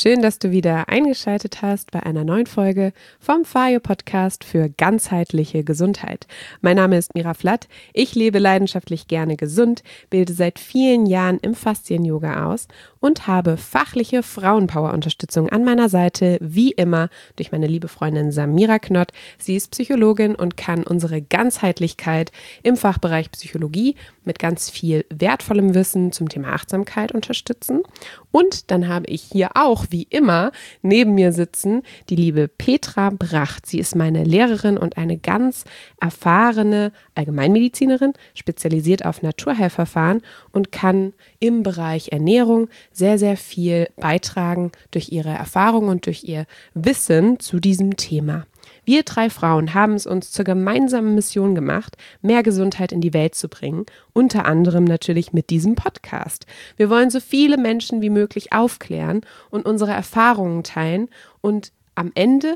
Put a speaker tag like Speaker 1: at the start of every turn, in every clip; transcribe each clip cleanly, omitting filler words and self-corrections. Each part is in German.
Speaker 1: Schön, dass du wieder eingeschaltet hast bei einer neuen Folge vom Fayo Podcast für ganzheitliche Gesundheit. Mein Name ist Mira Flatt. Ich lebe leidenschaftlich gerne gesund, bilde seit vielen Jahren im Faszien-Yoga aus und habe fachliche Frauenpower-Unterstützung an meiner Seite, wie immer, durch meine liebe Freundin Samira Knott. Sie ist Psychologin und kann unsere Ganzheitlichkeit im Fachbereich Psychologie mit ganz viel wertvollem Wissen zum Thema Achtsamkeit unterstützen. Und dann habe ich hier auch, wie immer, neben mir sitzen die liebe Petra Bracht. Sie ist meine Lehrerin und eine ganz erfahrene Allgemeinmedizinerin, spezialisiert auf Naturheilverfahren und kann im Bereich Ernährung sehr, sehr viel beitragen durch ihre Erfahrung und durch ihr Wissen zu diesem Thema. Wir 3 Frauen haben es uns zur gemeinsamen Mission gemacht, mehr Gesundheit in die Welt zu bringen, unter anderem natürlich mit diesem Podcast. Wir wollen so viele Menschen wie möglich aufklären und unsere Erfahrungen teilen und am Ende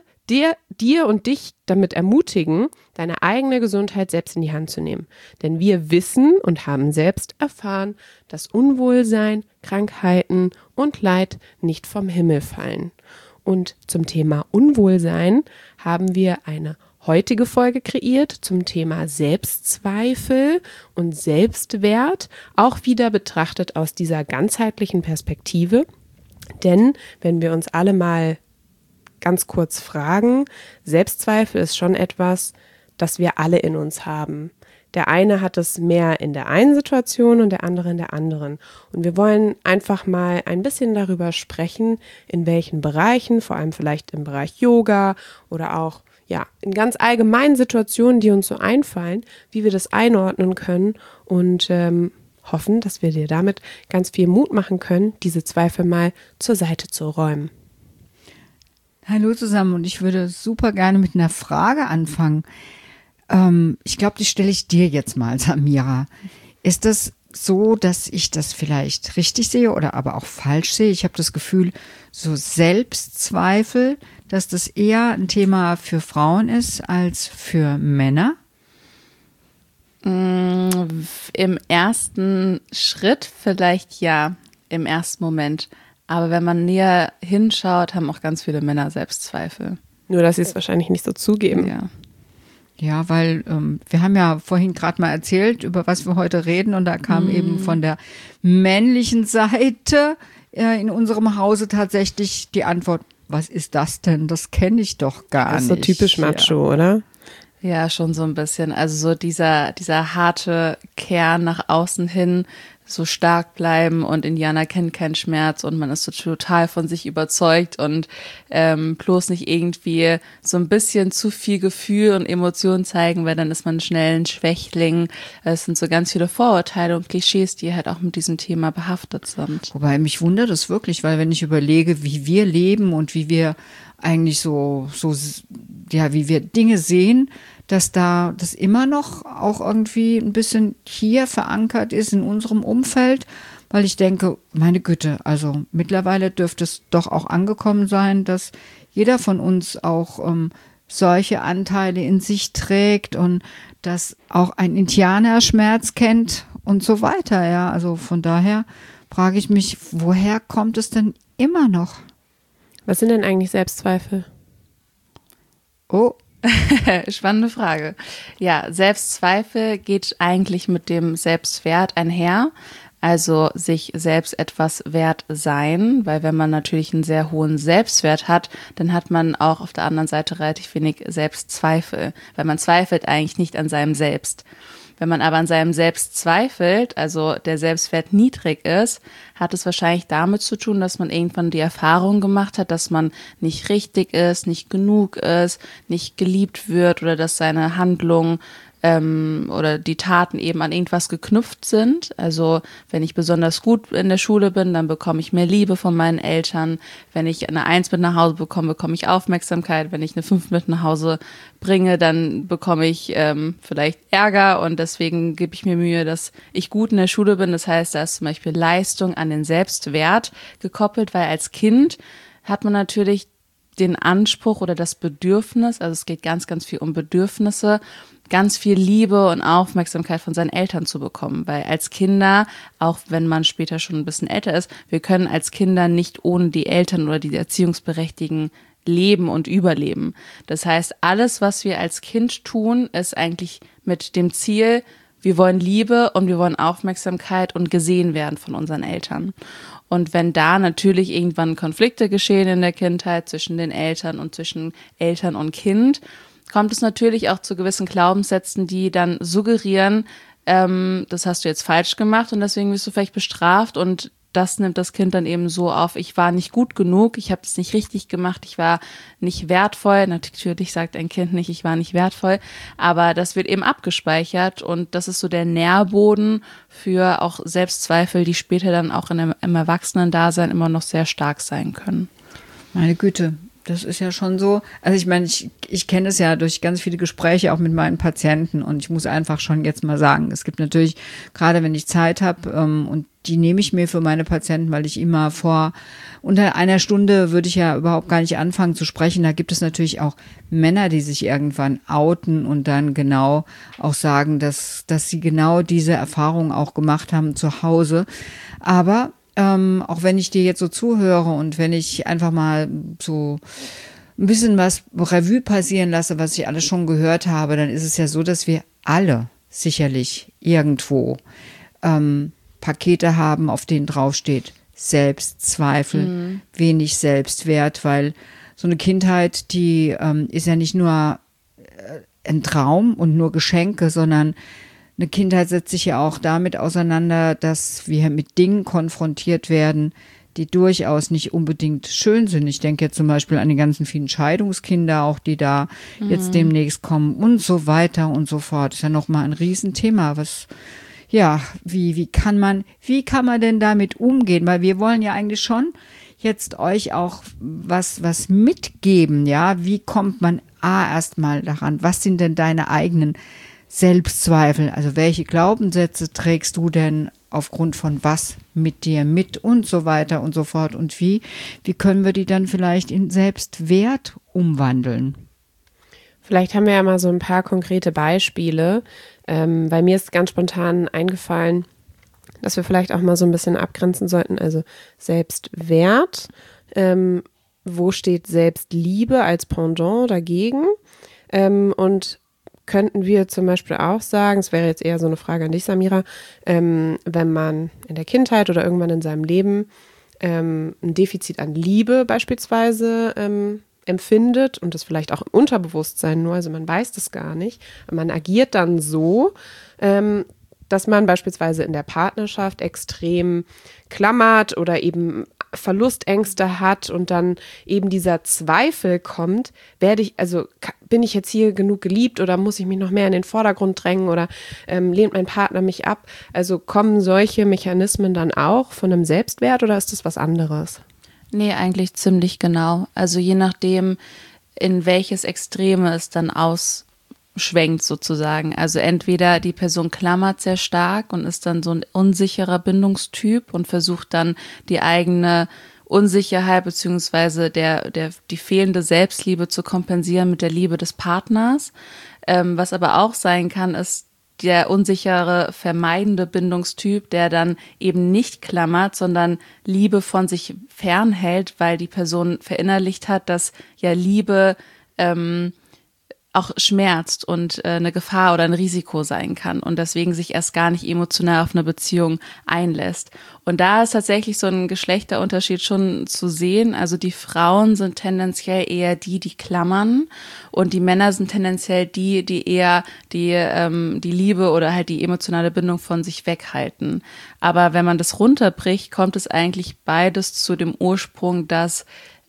Speaker 1: dir und dich damit ermutigen, deine eigene Gesundheit selbst in die Hand zu nehmen. Denn wir wissen und haben selbst erfahren, dass Unwohlsein, Krankheiten und Leid nicht vom Himmel fallen. Und zum Thema Unwohlsein haben wir eine heutige Folge kreiert zum Thema Selbstzweifel und Selbstwert, auch wieder betrachtet aus dieser ganzheitlichen Perspektive. Denn wenn wir uns alle mal ganz kurz fragen, Selbstzweifel ist schon etwas, das wir alle in uns haben. Der eine hat es mehr in der einen Situation und der andere in der anderen. Und wir wollen einfach mal ein bisschen darüber sprechen, in welchen Bereichen, vor allem vielleicht im Bereich Yoga oder auch in ganz allgemeinen Situationen, die uns so einfallen, wie wir das einordnen können und hoffen, dass wir dir damit ganz viel Mut machen können, diese Zweifel mal zur Seite zu räumen.
Speaker 2: Hallo zusammen und ich würde super gerne mit einer Frage anfangen. Ich glaube, die stelle ich dir jetzt mal, Samira. Ist das so, dass ich das vielleicht richtig sehe oder aber auch falsch sehe? Ich habe das Gefühl, so Selbstzweifel, dass das eher ein Thema für Frauen ist als für Männer?
Speaker 3: Im ersten Schritt vielleicht ja, im ersten Moment. Aber wenn man näher hinschaut, haben auch ganz viele Männer Selbstzweifel.
Speaker 1: Nur, dass sie es wahrscheinlich nicht so zugeben.
Speaker 2: Ja, weil wir haben ja vorhin gerade mal erzählt, über was wir heute reden. Und da kam eben von der männlichen Seite in unserem Hause tatsächlich die Antwort, was ist das denn? Das kenne ich doch gar nicht.
Speaker 1: Das ist so typisch Macho, oder?
Speaker 3: Ja, schon so ein bisschen. Also so dieser harte Kern nach außen hin, so stark bleiben und Indianer kennt keinen Schmerz und man ist so total von sich überzeugt und bloß nicht irgendwie so ein bisschen zu viel Gefühl und Emotionen zeigen, weil dann ist man schnell ein Schwächling. Es sind so ganz viele Vorurteile und Klischees, die halt auch mit diesem Thema behaftet sind.
Speaker 2: Wobei mich wundert es wirklich, weil wenn ich überlege, wie wir leben und wie wir eigentlich wie wir Dinge sehen, dass da das immer noch auch irgendwie ein bisschen hier verankert ist in unserem Umfeld, weil ich denke, meine Güte, also mittlerweile dürfte es doch auch angekommen sein, dass jeder von uns auch solche Anteile in sich trägt und dass auch ein Indianer Schmerz kennt und so weiter, ja. Also von daher frage ich mich, woher kommt es denn immer noch?
Speaker 1: Was sind denn eigentlich Selbstzweifel?
Speaker 3: Oh, spannende Frage. Ja, Selbstzweifel geht eigentlich mit dem Selbstwert einher, also sich selbst etwas wert sein, weil wenn man natürlich einen sehr hohen Selbstwert hat, dann hat man auch auf der anderen Seite relativ wenig Selbstzweifel, weil man zweifelt eigentlich nicht an seinem Selbst. Wenn man aber an seinem Selbst zweifelt, also der Selbstwert niedrig ist, hat es wahrscheinlich damit zu tun, dass man irgendwann die Erfahrung gemacht hat, dass man nicht richtig ist, nicht genug ist, nicht geliebt wird oder dass seine Handlung oder die Taten eben an irgendwas geknüpft sind. Also wenn ich besonders gut in der Schule bin, dann bekomme ich mehr Liebe von meinen Eltern. Wenn ich eine 1 mit nach Hause bekomme, bekomme ich Aufmerksamkeit. Wenn ich eine 5 mit nach Hause bringe, dann bekomme ich vielleicht Ärger und deswegen gebe ich mir Mühe, dass ich gut in der Schule bin. Das heißt, da ist zum Beispiel Leistung an den Selbstwert gekoppelt, weil als Kind hat man natürlich den Anspruch oder das Bedürfnis, also es geht ganz, ganz viel um Bedürfnisse, ganz viel Liebe und Aufmerksamkeit von seinen Eltern zu bekommen. Weil als Kinder, auch wenn man später schon ein bisschen älter ist, wir können als Kinder nicht ohne die Eltern oder die Erziehungsberechtigten leben und überleben. Das heißt, alles, was wir als Kind tun, ist eigentlich mit dem Ziel, wir wollen Liebe und wir wollen Aufmerksamkeit und gesehen werden von unseren Eltern. Und wenn da natürlich irgendwann Konflikte geschehen in der Kindheit zwischen den Eltern und zwischen Eltern und Kind, kommt es natürlich auch zu gewissen Glaubenssätzen, die dann suggerieren, das hast du jetzt falsch gemacht und deswegen wirst du vielleicht bestraft, und das nimmt das Kind dann eben so auf, ich war nicht gut genug, ich habe es nicht richtig gemacht, ich war nicht wertvoll. Natürlich sagt ein Kind nicht, ich war nicht wertvoll, aber das wird eben abgespeichert und das ist so der Nährboden für auch Selbstzweifel, die später dann auch im Erwachsenen-Dasein immer noch sehr stark sein können.
Speaker 2: Meine Güte. Das ist ja schon so. Also ich meine, ich kenne es ja durch ganz viele Gespräche auch mit meinen Patienten und ich muss einfach schon jetzt mal sagen, es gibt natürlich, gerade wenn ich Zeit habe und die nehme ich mir für meine Patienten, weil ich immer unter einer Stunde würde ich ja überhaupt gar nicht anfangen zu sprechen. Da gibt es natürlich auch Männer, die sich irgendwann outen und dann genau auch sagen, dass sie genau diese Erfahrung auch gemacht haben zu Hause. Aber auch wenn ich dir jetzt so zuhöre und wenn ich einfach mal so ein bisschen was Revue passieren lasse, was ich alles schon gehört habe, dann ist es ja so, dass wir alle sicherlich irgendwo Pakete haben, auf denen draufsteht Selbstzweifel, wenig Selbstwert, weil so eine Kindheit, die ist ja nicht nur ein Traum und nur Geschenke, sondern eine Kindheit setzt sich ja auch damit auseinander, dass wir mit Dingen konfrontiert werden, die durchaus nicht unbedingt schön sind. Ich denke jetzt zum Beispiel an die ganzen vielen Scheidungskinder, auch die da jetzt demnächst kommen und so weiter und so fort. Das ist ja nochmal ein Riesenthema. Wie kann man denn damit umgehen? Weil wir wollen ja eigentlich schon jetzt euch auch was mitgeben, ja? Wie kommt man erstmal daran? Was sind denn deine eigenen Selbstzweifel, also welche Glaubenssätze trägst du denn aufgrund von was mit dir mit und so weiter und so fort und wie können wir die dann vielleicht in Selbstwert umwandeln?
Speaker 1: Vielleicht haben wir ja mal so ein paar konkrete Beispiele, weil mir ist ganz spontan eingefallen, dass wir vielleicht auch mal so ein bisschen abgrenzen sollten, also Selbstwert, wo steht Selbstliebe als Pendant dagegen und könnten wir zum Beispiel auch sagen, es wäre jetzt eher so eine Frage an dich, Samira, wenn man in der Kindheit oder irgendwann in seinem Leben ein Defizit an Liebe beispielsweise empfindet und das vielleicht auch im Unterbewusstsein nur, also man weiß das gar nicht, man agiert dann so, dass man beispielsweise in der Partnerschaft extrem klammert oder eben Verlustängste hat und dann eben dieser Zweifel kommt, bin ich jetzt hier genug geliebt oder muss ich mich noch mehr in den Vordergrund drängen oder lehnt mein Partner mich ab? Also kommen solche Mechanismen dann auch von einem Selbstwert oder ist das was anderes?
Speaker 3: Nee, eigentlich ziemlich genau. Also je nachdem, in welches Extreme es dann ausschwenkt sozusagen. Also entweder die Person klammert sehr stark und ist dann so ein unsicherer Bindungstyp und versucht dann die eigene Unsicherheit beziehungsweise die fehlende Selbstliebe zu kompensieren mit der Liebe des Partners. Was aber auch sein kann, ist der unsichere, vermeidende Bindungstyp, der dann eben nicht klammert, sondern Liebe von sich fernhält, weil die Person verinnerlicht hat, dass ja Liebe auch schmerzt und eine Gefahr oder ein Risiko sein kann und deswegen sich erst gar nicht emotional auf eine Beziehung einlässt. Und da ist tatsächlich so ein Geschlechterunterschied schon zu sehen. Also die Frauen sind tendenziell eher die klammern und die Männer sind tendenziell die eher die Liebe oder halt die emotionale Bindung von sich weghalten. Aber wenn man das runterbricht, kommt es eigentlich beides zu dem Ursprung, dass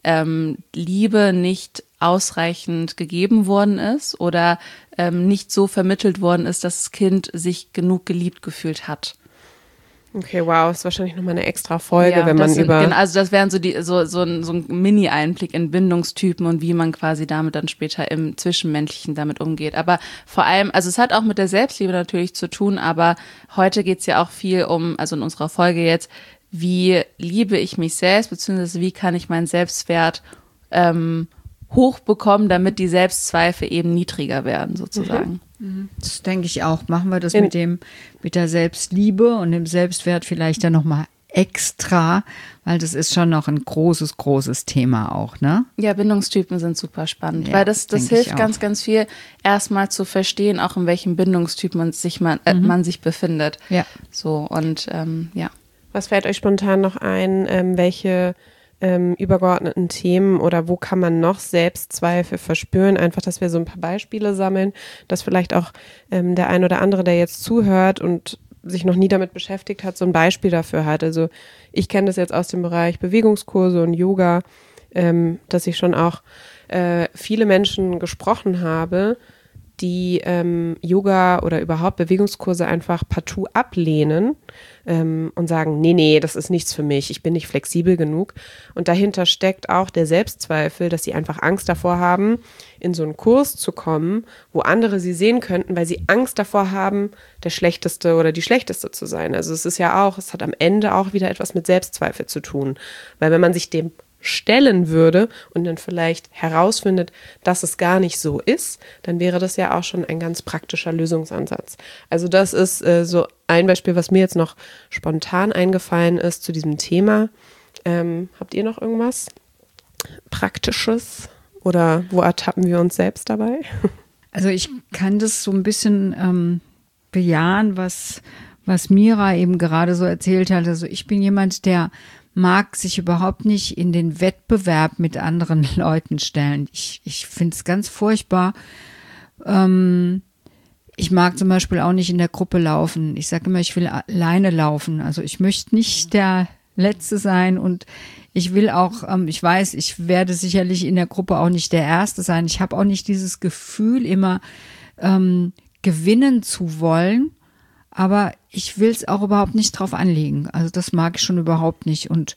Speaker 3: Liebe nicht ausreichend gegeben worden ist oder nicht so vermittelt worden ist, dass das Kind sich genug geliebt gefühlt hat.
Speaker 1: Okay, wow, ist wahrscheinlich nochmal eine extra Folge, wenn man
Speaker 3: also das wären so ein Mini-Einblick in Bindungstypen und wie man quasi damit dann später im Zwischenmenschlichen damit umgeht. Aber vor allem, also es hat auch mit der Selbstliebe natürlich zu tun, aber heute geht es ja auch viel also in unserer Folge jetzt, wie liebe ich mich selbst, beziehungsweise wie kann ich meinen Selbstwert hochbekommen, damit die Selbstzweifel eben niedriger werden, sozusagen.
Speaker 2: Das denke ich auch. Machen wir das mit der Selbstliebe und dem Selbstwert vielleicht dann nochmal extra, weil das ist schon noch ein großes, großes Thema auch, ne?
Speaker 3: Ja, Bindungstypen sind super spannend,
Speaker 2: Ja,
Speaker 3: weil das hilft
Speaker 2: auch.
Speaker 3: ganz, ganz viel, erstmal zu verstehen, auch in welchem Bindungstyp man sich befindet.
Speaker 2: Ja.
Speaker 3: So, und ja.
Speaker 1: Was fällt euch spontan noch ein, welche übergeordneten Themen oder wo kann man noch Selbstzweifel verspüren? Einfach, dass wir so ein paar Beispiele sammeln, dass vielleicht auch der ein oder andere, der jetzt zuhört und sich noch nie damit beschäftigt hat, so ein Beispiel dafür hat. Also ich kenne das jetzt aus dem Bereich Bewegungskurse und Yoga, dass ich schon auch viele Menschen gesprochen habe, die Yoga oder überhaupt Bewegungskurse einfach partout ablehnen und sagen, nee, das ist nichts für mich, ich bin nicht flexibel genug. Und dahinter steckt auch der Selbstzweifel, dass sie einfach Angst davor haben, in so einen Kurs zu kommen, wo andere sie sehen könnten, weil sie Angst davor haben, der Schlechteste oder die Schlechteste zu sein. Also es hat am Ende auch wieder etwas mit Selbstzweifel zu tun. Weil wenn man sich dem stellen würde und dann vielleicht herausfindet, dass es gar nicht so ist, dann wäre das ja auch schon ein ganz praktischer Lösungsansatz. Also das ist so ein Beispiel, was mir jetzt noch spontan eingefallen ist zu diesem Thema. Habt ihr noch irgendwas Praktisches oder wo ertappen wir uns selbst dabei?
Speaker 2: Also ich kann das so ein bisschen bejahen, was Mira eben gerade so erzählt hat. Also ich bin jemand, der mag sich überhaupt nicht in den Wettbewerb mit anderen Leuten stellen. Ich finde es ganz furchtbar. Ich mag zum Beispiel auch nicht in der Gruppe laufen. Ich sage immer, ich will alleine laufen. Also ich möchte nicht der Letzte sein und ich will auch, ich weiß, ich werde sicherlich in der Gruppe auch nicht der Erste sein. Ich habe auch nicht dieses Gefühl, immer gewinnen zu wollen. Aber ich will es auch überhaupt nicht drauf anlegen. Also das mag ich schon überhaupt nicht. Und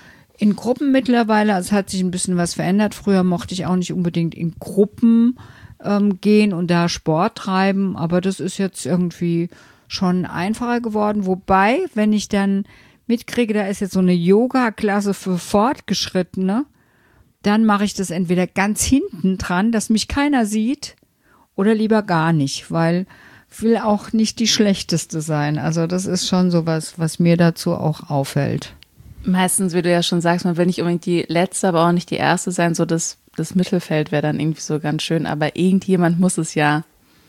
Speaker 2: in Gruppen mittlerweile, also es hat sich ein bisschen was verändert. Früher mochte ich auch nicht unbedingt in Gruppen gehen und da Sport treiben. Aber das ist jetzt irgendwie schon einfacher geworden. Wobei, wenn ich dann mitkriege, da ist jetzt so eine Yoga-Klasse für Fortgeschrittene, dann mache ich das entweder ganz hinten dran, dass mich keiner sieht, oder lieber gar nicht, weil will auch nicht die Schlechteste sein. Also das ist schon sowas, was mir dazu auch auffällt.
Speaker 3: Meistens, wie du ja schon sagst, man will nicht unbedingt die Letzte, aber auch nicht die Erste sein. So das Mittelfeld wäre dann irgendwie so ganz schön. Aber irgendjemand muss es ja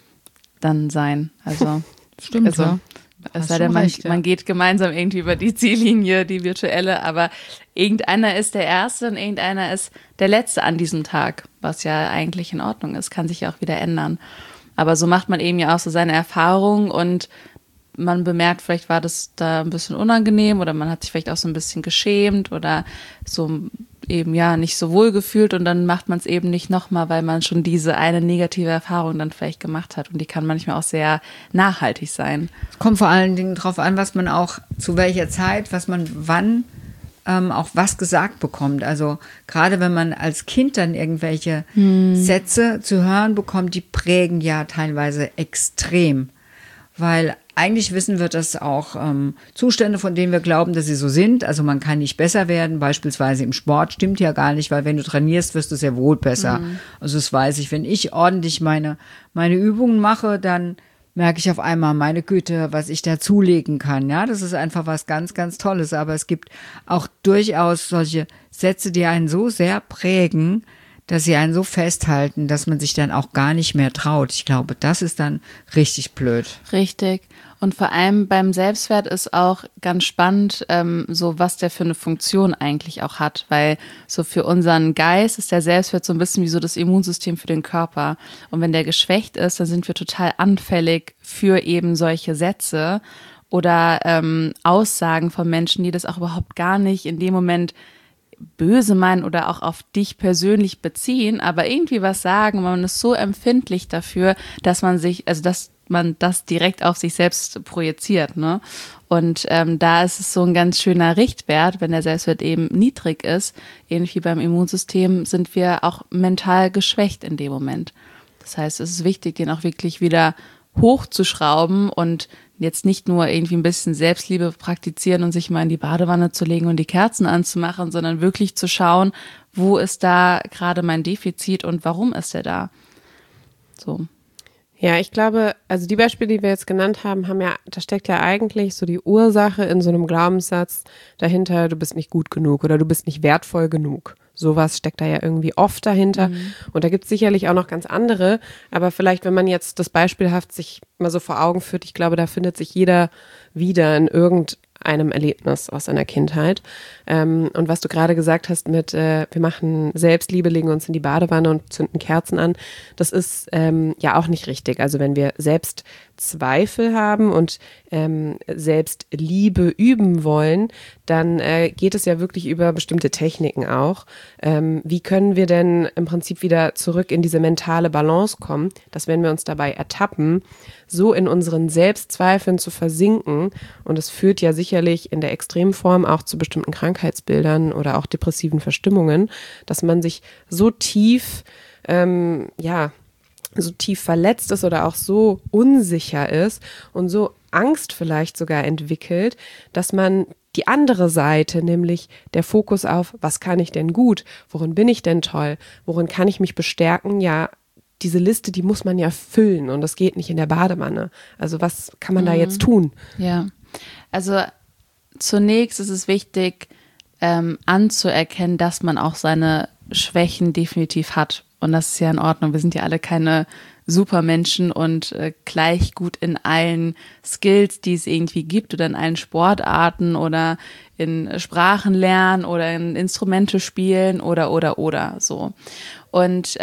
Speaker 3: dann sein. Also
Speaker 2: stimmt,
Speaker 3: also,
Speaker 2: ja.
Speaker 3: Es sei denn, man geht gemeinsam irgendwie über die Ziellinie, die virtuelle, aber irgendeiner ist der Erste und irgendeiner ist der Letzte an diesem Tag, was ja eigentlich in Ordnung ist, kann sich ja auch wieder ändern. Aber so macht man eben ja auch so seine Erfahrungen und man bemerkt, vielleicht war das da ein bisschen unangenehm oder man hat sich vielleicht auch so ein bisschen geschämt oder so eben ja nicht so wohl gefühlt und dann macht man es eben nicht nochmal, weil man schon diese eine negative Erfahrung dann vielleicht gemacht hat und die kann manchmal auch sehr nachhaltig sein.
Speaker 2: Es kommt vor allen Dingen drauf an, was man auch zu welcher Zeit, was man wann auch was gesagt bekommt. Also gerade wenn man als Kind dann irgendwelche Sätze zu hören bekommt, die prägen ja teilweise extrem. Weil eigentlich wissen wir, dass auch Zustände, von denen wir glauben, dass sie so sind, also man kann nicht besser werden, beispielsweise im Sport, stimmt ja gar nicht, weil wenn du trainierst, wirst du sehr wohl besser. Also das weiß ich, wenn ich ordentlich meine Übungen mache, dann merke ich auf einmal, meine Güte, was ich da zulegen kann. Ja, das ist einfach was ganz, ganz Tolles. Aber es gibt auch durchaus solche Sätze, die einen so sehr prägen, dass sie einen so festhalten, dass man sich dann auch gar nicht mehr traut. Ich glaube, das ist dann richtig blöd.
Speaker 3: Richtig. Und vor allem beim Selbstwert ist auch ganz spannend, so was der für eine Funktion eigentlich auch hat, weil so für unseren Geist ist der Selbstwert so ein bisschen wie so das Immunsystem für den Körper. Und wenn der geschwächt ist, dann sind wir total anfällig für eben solche Sätze oder Aussagen von Menschen, die das auch überhaupt gar nicht in dem Moment böse meinen oder auch auf dich persönlich beziehen, aber irgendwie was sagen, man ist so empfindlich dafür, dass man das direkt auf sich selbst projiziert, ne? Und da ist es so ein ganz schöner Richtwert, wenn der Selbstwert eben niedrig ist, ähnlich wie beim Immunsystem, sind wir auch mental geschwächt in dem Moment. Das heißt, es ist wichtig, den auch wirklich wieder hochzuschrauben und jetzt nicht nur irgendwie ein bisschen Selbstliebe praktizieren und sich mal in die Badewanne zu legen und die Kerzen anzumachen, sondern wirklich zu schauen, wo ist da gerade mein Defizit und warum ist der da? So.
Speaker 1: Ja, ich glaube, also die Beispiele, die wir jetzt genannt haben, da steckt ja eigentlich so die Ursache in so einem Glaubenssatz dahinter, du bist nicht gut genug oder du bist nicht wertvoll genug. Sowas steckt da ja irgendwie oft dahinter. Und da gibt es sicherlich auch noch ganz andere. Aber vielleicht, wenn man jetzt das beispielhaft sich mal so vor Augen führt, ich glaube, da findet sich jeder wieder in irgendeinem Erlebnis aus seiner Kindheit. Und was du gerade gesagt hast mit, wir machen Selbstliebe, legen uns in die Badewanne und zünden Kerzen an, das ist ja auch nicht richtig. Also wenn wir Selbstzweifel haben und Selbstliebe üben wollen, dann geht es ja wirklich über bestimmte Techniken auch. Wie können wir denn im Prinzip wieder zurück in diese mentale Balance kommen, dass wenn wir uns dabei ertappen, so in unseren Selbstzweifeln zu versinken, und es führt ja sicherlich in der Extremform auch zu bestimmten Krankheitsbildern oder auch depressiven Verstimmungen, dass man sich so tief, so tief verletzt ist oder auch so unsicher ist und so Angst vielleicht sogar entwickelt, dass man die andere Seite, nämlich der Fokus auf, was kann ich denn gut, worin bin ich denn toll, worin kann ich mich bestärken, ja, diese Liste, die muss man ja füllen und das geht nicht in der Badewanne. Also was kann man da jetzt tun?
Speaker 3: Ja, also zunächst ist es wichtig, anzuerkennen, dass man auch seine Schwächen definitiv hat. Und das ist ja in Ordnung. Wir sind ja alle keine Supermenschen und gleich gut in allen Skills, die es irgendwie gibt oder in allen Sportarten oder in Sprachen lernen oder in Instrumente spielen oder so. Und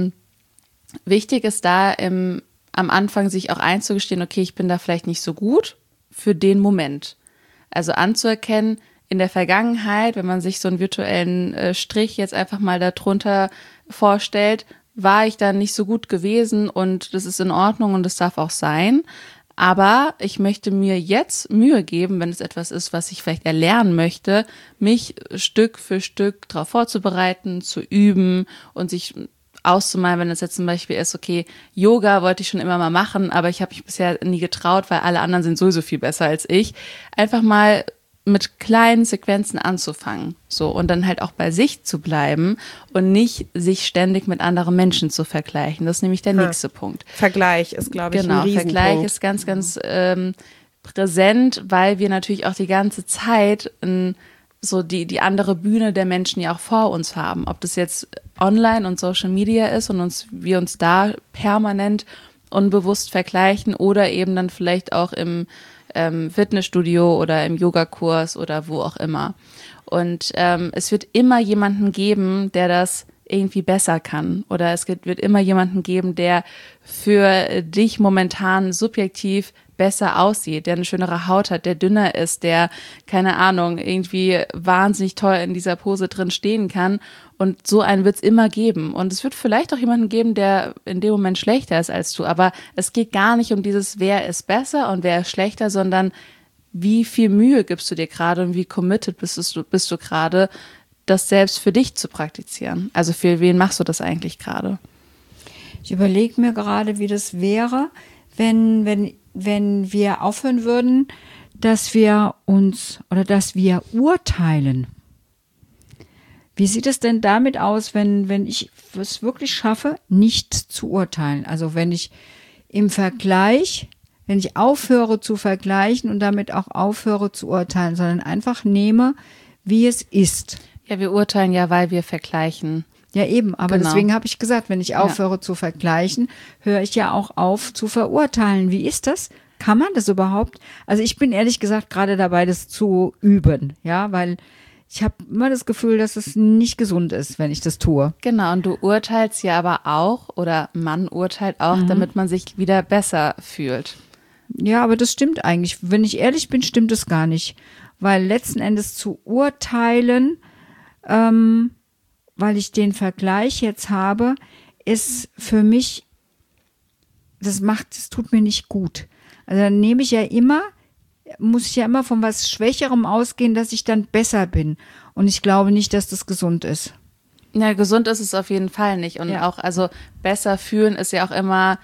Speaker 3: wichtig ist da am Anfang sich auch einzugestehen, okay, ich bin da vielleicht nicht so gut für den Moment. Also anzuerkennen, in der Vergangenheit, wenn man sich so einen virtuellen Strich jetzt einfach mal darunter vorstellt, war ich da nicht so gut gewesen und das ist in Ordnung und das darf auch sein. Aber ich möchte mir jetzt Mühe geben, wenn es etwas ist, was ich vielleicht erlernen möchte, mich Stück für Stück darauf vorzubereiten, zu üben und sich auszumalen, wenn es jetzt zum Beispiel ist, okay, Yoga wollte ich schon immer mal machen, aber ich habe mich bisher nie getraut, weil alle anderen sind sowieso viel besser als ich. Einfach mal mit kleinen Sequenzen anzufangen, so, und dann halt auch bei sich zu bleiben und nicht sich ständig mit anderen Menschen zu vergleichen. Das ist nämlich der nächste Punkt.
Speaker 1: Vergleich ist, glaube ich, ein Riesenpunkt.
Speaker 3: Vergleich ist ganz, ganz präsent, weil wir natürlich auch die ganze Zeit so die andere Bühne der Menschen ja auch vor uns haben. Ob das jetzt online und Social Media ist und wir uns da permanent unbewusst vergleichen oder eben dann vielleicht auch im Fitnessstudio oder im Yogakurs oder wo auch immer. Und es wird immer jemanden geben, der das irgendwie besser kann. Oder es wird immer jemanden geben, der für dich momentan subjektiv besser aussieht, der eine schönere Haut hat, der dünner ist, der, keine Ahnung, irgendwie wahnsinnig toll in dieser Pose drin stehen kann. Und so einen wird es immer geben. Und es wird vielleicht auch jemanden geben, der in dem Moment schlechter ist als du. Aber es geht gar nicht um dieses, wer ist besser und wer ist schlechter, sondern wie viel Mühe gibst du dir gerade und wie committed bist du gerade, das selbst für dich zu praktizieren. Also für wen machst du das eigentlich gerade?
Speaker 2: Ich überlege mir gerade, wie das wäre, wenn wir aufhören würden, dass wir urteilen. Wie sieht es denn damit aus, wenn ich es wirklich schaffe, nicht zu urteilen? Also wenn ich aufhöre zu vergleichen und damit auch aufhöre zu urteilen, sondern einfach nehme, wie es ist.
Speaker 3: Ja, wir urteilen ja, weil wir vergleichen.
Speaker 2: Ja, eben, aber
Speaker 3: Genau.
Speaker 2: Deswegen habe ich gesagt, wenn ich aufhöre zu vergleichen, höre ich ja auch auf zu verurteilen. Wie ist das? Kann man das überhaupt? Also ich bin ehrlich gesagt gerade dabei, das zu üben, ja, weil ich habe immer das Gefühl, dass es nicht gesund ist, wenn ich das tue.
Speaker 3: Genau, und du urteilst ja aber auch, oder man urteilt auch, damit man sich wieder besser fühlt.
Speaker 2: Ja, aber das stimmt eigentlich. Wenn ich ehrlich bin, stimmt es gar nicht. Weil letzten Endes zu urteilen, weil ich den Vergleich jetzt habe, ist für mich, das tut mir nicht gut. Also dann muss ich ja immer von was Schwächerem ausgehen, dass ich dann besser bin. Und ich glaube nicht, dass das gesund ist.
Speaker 3: Ja, gesund ist es auf jeden Fall nicht. Und auch, also besser fühlen ist ja auch immer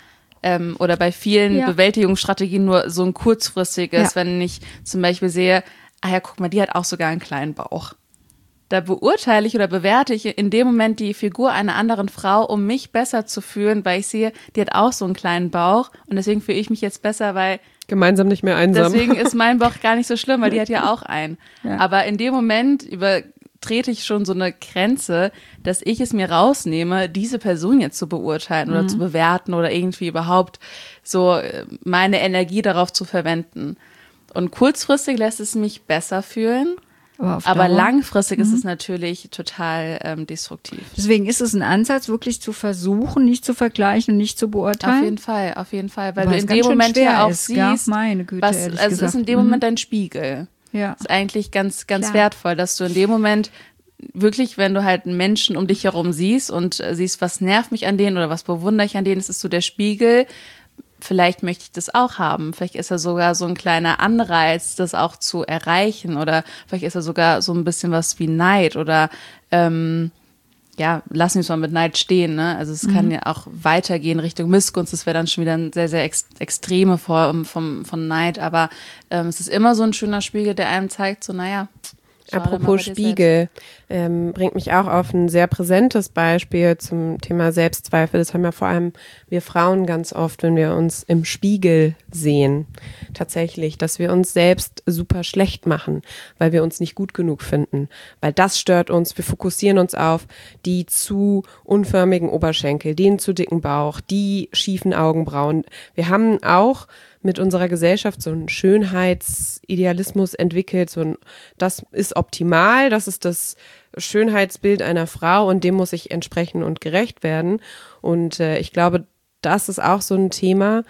Speaker 3: oder bei vielen Bewältigungsstrategien nur so ein kurzfristiges, wenn ich zum Beispiel sehe, guck mal, die hat auch sogar einen kleinen Bauch. Da beurteile ich oder bewerte ich in dem Moment die Figur einer anderen Frau, um mich besser zu fühlen, weil ich sehe, die hat auch so einen kleinen Bauch und deswegen fühle ich mich jetzt besser, weil
Speaker 1: gemeinsam nicht mehr einsam.
Speaker 3: Deswegen ist mein Bauch gar nicht so schlimm, weil die hat ja auch einen. Ja. Aber in dem Moment übertrete ich schon so eine Grenze, dass ich es mir rausnehme, diese Person jetzt zu beurteilen oder zu bewerten oder irgendwie überhaupt so meine Energie darauf zu verwenden. Und kurzfristig lässt es mich besser fühlen. Aber langfristig ist es natürlich total destruktiv.
Speaker 2: Deswegen ist es ein Ansatz, wirklich zu versuchen, nicht zu vergleichen und nicht zu beurteilen.
Speaker 3: Auf jeden Fall. Weil du in dem Moment ja auch siehst,
Speaker 2: meine Güte,
Speaker 3: es ist in dem Moment dein Spiegel.
Speaker 2: Ja.
Speaker 3: Das ist eigentlich ganz, ganz wertvoll, dass du in dem Moment wirklich, wenn du halt einen Menschen um dich herum siehst und siehst, was nervt mich an denen oder was bewundere ich an denen, ist es so der Spiegel. Vielleicht möchte ich das auch haben. Vielleicht ist er sogar so ein kleiner Anreiz, das auch zu erreichen. Oder vielleicht ist er sogar so ein bisschen was wie Neid. Oder lassen wir es mal mit Neid stehen. Ne? Also es kann ja auch weitergehen Richtung Missgunst. Das wäre dann schon wieder eine sehr, sehr extreme Form von Neid. Aber es ist immer so ein schöner Spiegel, der einem zeigt, so naja.
Speaker 1: Apropos Spiegel, bringt mich auch auf ein sehr präsentes Beispiel zum Thema Selbstzweifel. Das haben ja vor allem wir Frauen ganz oft, wenn wir uns im Spiegel sehen. Tatsächlich, dass wir uns selbst super schlecht machen, weil wir uns nicht gut genug finden. Weil das stört uns. Wir fokussieren uns auf die zu unförmigen Oberschenkel, den zu dicken Bauch, die schiefen Augenbrauen. Wir haben auch mit unserer Gesellschaft so einen Schönheitsidealismus entwickelt, das ist optimal, das ist das Schönheitsbild einer Frau und dem muss ich entsprechen und gerecht werden. Und ich glaube, das ist auch so ein Thema,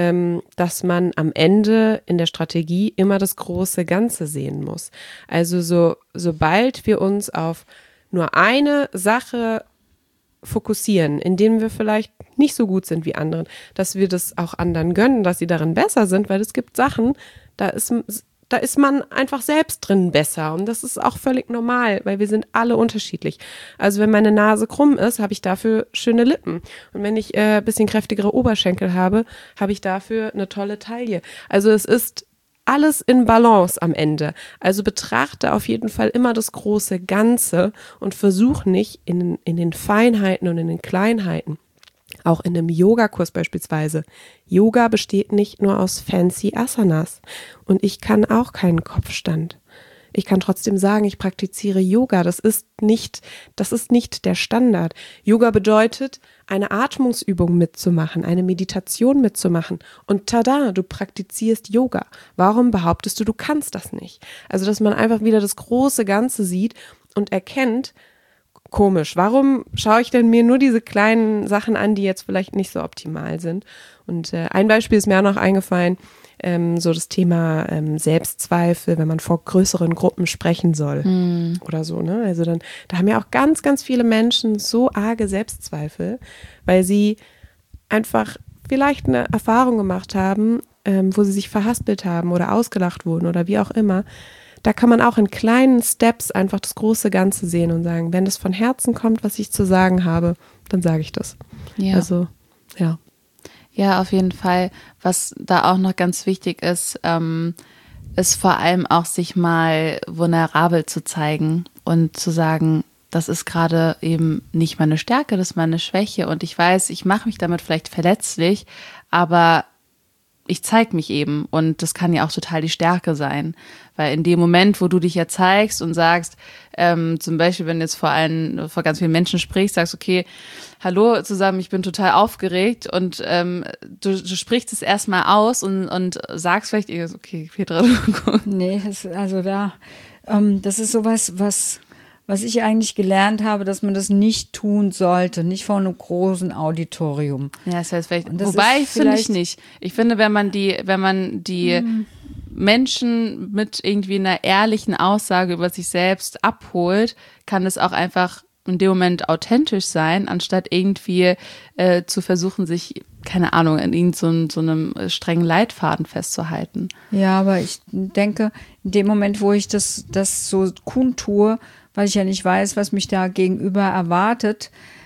Speaker 1: dass man am Ende in der Strategie immer das große Ganze sehen muss. Also sobald wir uns auf nur eine Sache fokussieren, indem wir vielleicht nicht so gut sind wie anderen, dass wir das auch anderen gönnen, dass sie darin besser sind, weil es gibt Sachen, da ist man einfach selbst drin besser und das ist auch völlig normal, weil wir sind alle unterschiedlich. Also wenn meine Nase krumm ist, habe ich dafür schöne Lippen und wenn ich ein bisschen kräftigere Oberschenkel habe, habe ich dafür eine tolle Taille. Also es ist alles in Balance am Ende. Also betrachte auf jeden Fall immer das große Ganze und versuch nicht in den Feinheiten und in den Kleinheiten. Auch in einem Yogakurs beispielsweise. Yoga besteht nicht nur aus fancy Asanas. Und ich kann auch keinen Kopfstand. Ich kann trotzdem sagen, ich praktiziere Yoga. Das ist nicht der Standard. Yoga bedeutet, eine Atmungsübung mitzumachen, eine Meditation mitzumachen. Und tada, du praktizierst Yoga. Warum behauptest du kannst das nicht? Also, dass man einfach wieder das große Ganze sieht und erkennt, komisch, warum schaue ich denn mir nur diese kleinen Sachen an, die jetzt vielleicht nicht so optimal sind? Und ein Beispiel ist mir auch noch eingefallen, so das Thema Selbstzweifel, wenn man vor größeren Gruppen sprechen soll oder so, ne? Also da haben ja auch ganz, ganz viele Menschen so arge Selbstzweifel, weil sie einfach vielleicht eine Erfahrung gemacht haben, wo sie sich verhaspelt haben oder ausgelacht wurden oder wie auch immer. Da kann man auch in kleinen Steps einfach das große Ganze sehen und sagen, wenn das von Herzen kommt, was ich zu sagen habe, dann sage ich das.
Speaker 3: Ja.
Speaker 1: Also, ja.
Speaker 3: Ja, auf jeden Fall. Was da auch noch ganz wichtig ist, ist vor allem auch sich mal vulnerabel zu zeigen und zu sagen, das ist gerade eben nicht meine Stärke, das ist meine Schwäche und ich weiß, ich mache mich damit vielleicht verletzlich, aber ich zeige mich eben und das kann ja auch total die Stärke sein, weil in dem Moment, wo du dich ja zeigst und sagst, zum Beispiel, wenn du jetzt vor ganz vielen Menschen sprichst, sagst, okay, hallo zusammen, ich bin total aufgeregt und du sprichst es erstmal aus und sagst vielleicht, okay, Petra,
Speaker 2: nee, das ist sowas, was ich eigentlich gelernt habe, dass man das nicht tun sollte, nicht vor einem großen Auditorium.
Speaker 3: Ja, das heißt vielleicht, wobei finde ich nicht. Ich finde, wenn man die Menschen mit irgendwie einer ehrlichen Aussage über sich selbst abholt, kann es auch einfach in dem Moment authentisch sein, anstatt irgendwie zu versuchen, sich, keine Ahnung, in so einem strengen Leitfaden festzuhalten.
Speaker 2: Ja, aber ich denke, in dem Moment, wo ich das so kundtue, weil ich ja nicht weiß, was mich da gegenüber erwartet,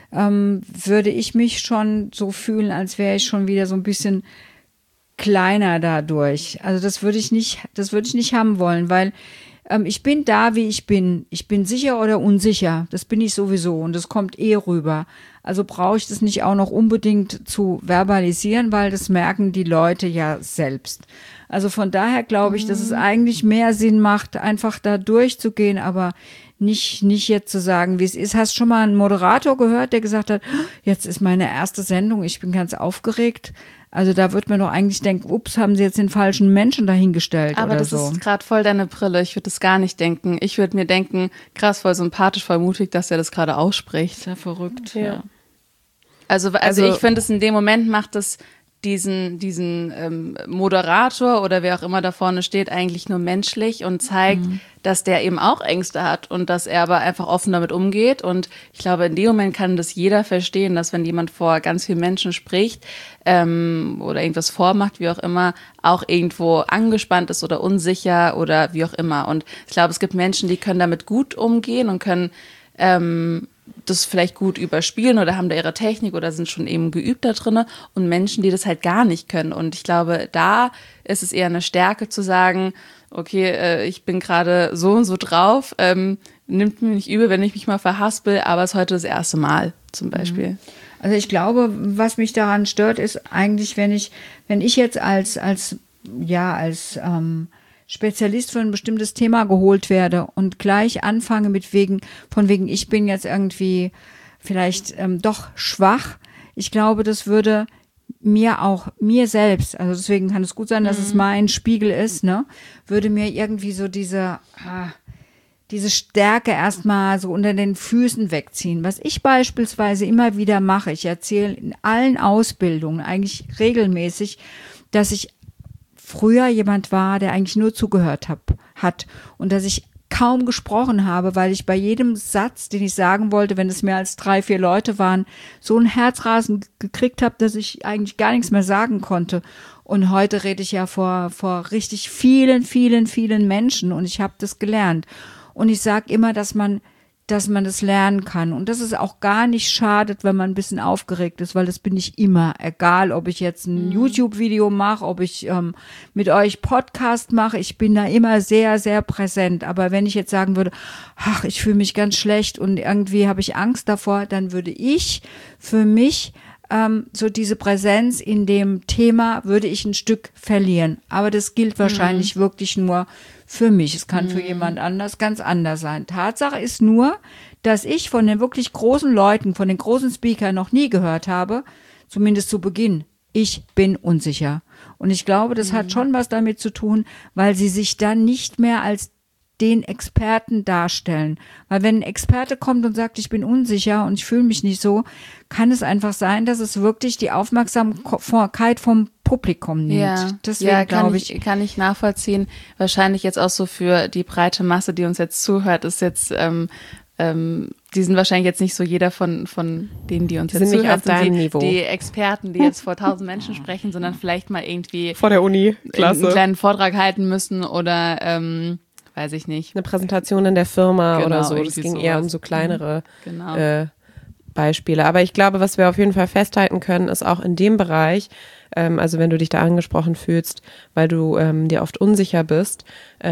Speaker 2: würde ich mich schon so fühlen, als wäre ich schon wieder so ein bisschen kleiner dadurch. Also das würde ich nicht haben wollen, weil ich bin da, wie ich bin. Ich bin sicher oder unsicher. Das bin ich sowieso und das kommt rüber. Also brauche ich das nicht auch noch unbedingt zu verbalisieren, weil das merken die Leute ja selbst. Also von daher glaube ich, dass es eigentlich mehr Sinn macht, einfach da durchzugehen, aber nicht jetzt zu sagen, wie es ist. Hast schon mal einen Moderator gehört, der gesagt hat, jetzt ist meine erste Sendung, ich bin ganz aufgeregt. Also da wird man doch eigentlich denken, ups, haben sie jetzt den falschen Menschen dahingestellt
Speaker 3: aber
Speaker 2: oder
Speaker 3: das
Speaker 2: so.
Speaker 3: ist gerade voll deine Brille. Ich würde das gar nicht denken. Ich würde mir denken, krass, voll sympathisch, voll mutig, dass er das gerade ausspricht.
Speaker 2: Sehr verrückt.
Speaker 3: Ja. Also ich finde es in dem Moment macht es diesen Moderator oder wer auch immer da vorne steht, eigentlich nur menschlich und zeigt, dass der eben auch Ängste hat und dass er aber einfach offen damit umgeht. Und ich glaube, in dem Moment kann das jeder verstehen, dass wenn jemand vor ganz vielen Menschen spricht oder irgendwas vormacht, wie auch immer, auch irgendwo angespannt ist oder unsicher oder wie auch immer. Und ich glaube, es gibt Menschen, die können damit gut umgehen und können das vielleicht gut überspielen oder haben da ihre Technik oder sind schon eben geübt da drin und Menschen, die das halt gar nicht können. Und ich glaube, da ist es eher eine Stärke zu sagen, okay, ich bin gerade so und so drauf, nimmt mir nicht übel, wenn ich mich mal verhaspel, aber es ist heute das erste Mal zum Beispiel.
Speaker 2: Also ich glaube, was mich daran stört, ist eigentlich, wenn ich jetzt als Spezialist für ein bestimmtes Thema geholt werde und gleich anfange von wegen, ich bin jetzt irgendwie vielleicht doch schwach. Ich glaube, das würde mir selbst, also deswegen kann es gut sein, dass es mein Spiegel ist, ne, würde mir irgendwie so diese Stärke erstmal so unter den Füßen wegziehen. Was ich beispielsweise immer wieder mache, ich erzähle in allen Ausbildungen eigentlich regelmäßig, dass ich früher jemand war, der eigentlich nur zugehört hat und dass ich kaum gesprochen habe, weil ich bei jedem Satz, den ich sagen wollte, wenn es mehr als 3, 4 Leute waren, so ein Herzrasen gekriegt habe, dass ich eigentlich gar nichts mehr sagen konnte. Und heute rede ich ja vor richtig vielen, vielen, vielen Menschen und ich habe das gelernt. Und ich sage immer, dass man das lernen kann. Und dass es auch gar nicht schadet, wenn man ein bisschen aufgeregt ist, weil das bin ich immer. Egal, ob ich jetzt ein YouTube-Video mache, ob ich mit euch Podcast mache, ich bin da immer sehr, sehr präsent. Aber wenn ich jetzt sagen würde, ach, ich fühle mich ganz schlecht und irgendwie habe ich Angst davor, dann würde ich für mich so diese Präsenz in dem Thema würde ich ein Stück verlieren. Aber das gilt wahrscheinlich wirklich nur für mich. Es kann für jemand anders ganz anders sein. Tatsache ist nur, dass ich von den wirklich großen Leuten, von den großen Speakern noch nie gehört habe, zumindest zu Beginn, ich bin unsicher. Und ich glaube, das hat schon was damit zu tun, weil sie sich dann nicht mehr als den Experten darstellen. Weil wenn ein Experte kommt und sagt, ich bin unsicher und ich fühle mich nicht so, kann es einfach sein, dass es wirklich die Aufmerksamkeit vom Publikum nimmt.
Speaker 3: Ja,
Speaker 2: deswegen glaube ich.
Speaker 3: Kann ich nachvollziehen. Wahrscheinlich jetzt auch so für die breite Masse, die uns jetzt zuhört, ist jetzt, die sind wahrscheinlich jetzt nicht so jeder von denen, die uns jetzt
Speaker 1: sind
Speaker 3: zuhört,
Speaker 1: nicht auf deinem Niveau.
Speaker 3: Die Experten, die jetzt vor 1000 Menschen sprechen, sondern vielleicht mal irgendwie
Speaker 1: Vor der Uni,
Speaker 3: einen kleinen Vortrag halten müssen oder weiß ich nicht.
Speaker 1: Eine Präsentation in der Firma
Speaker 3: Genau,
Speaker 1: oder so. Das
Speaker 3: irgendwie
Speaker 1: ging
Speaker 3: sowas.
Speaker 1: eher um so kleinere
Speaker 3: Genau.
Speaker 1: Beispiele. Aber ich glaube, was wir auf jeden Fall festhalten können, ist auch in dem Bereich, also wenn du dich da angesprochen fühlst, weil du dir oft unsicher bist,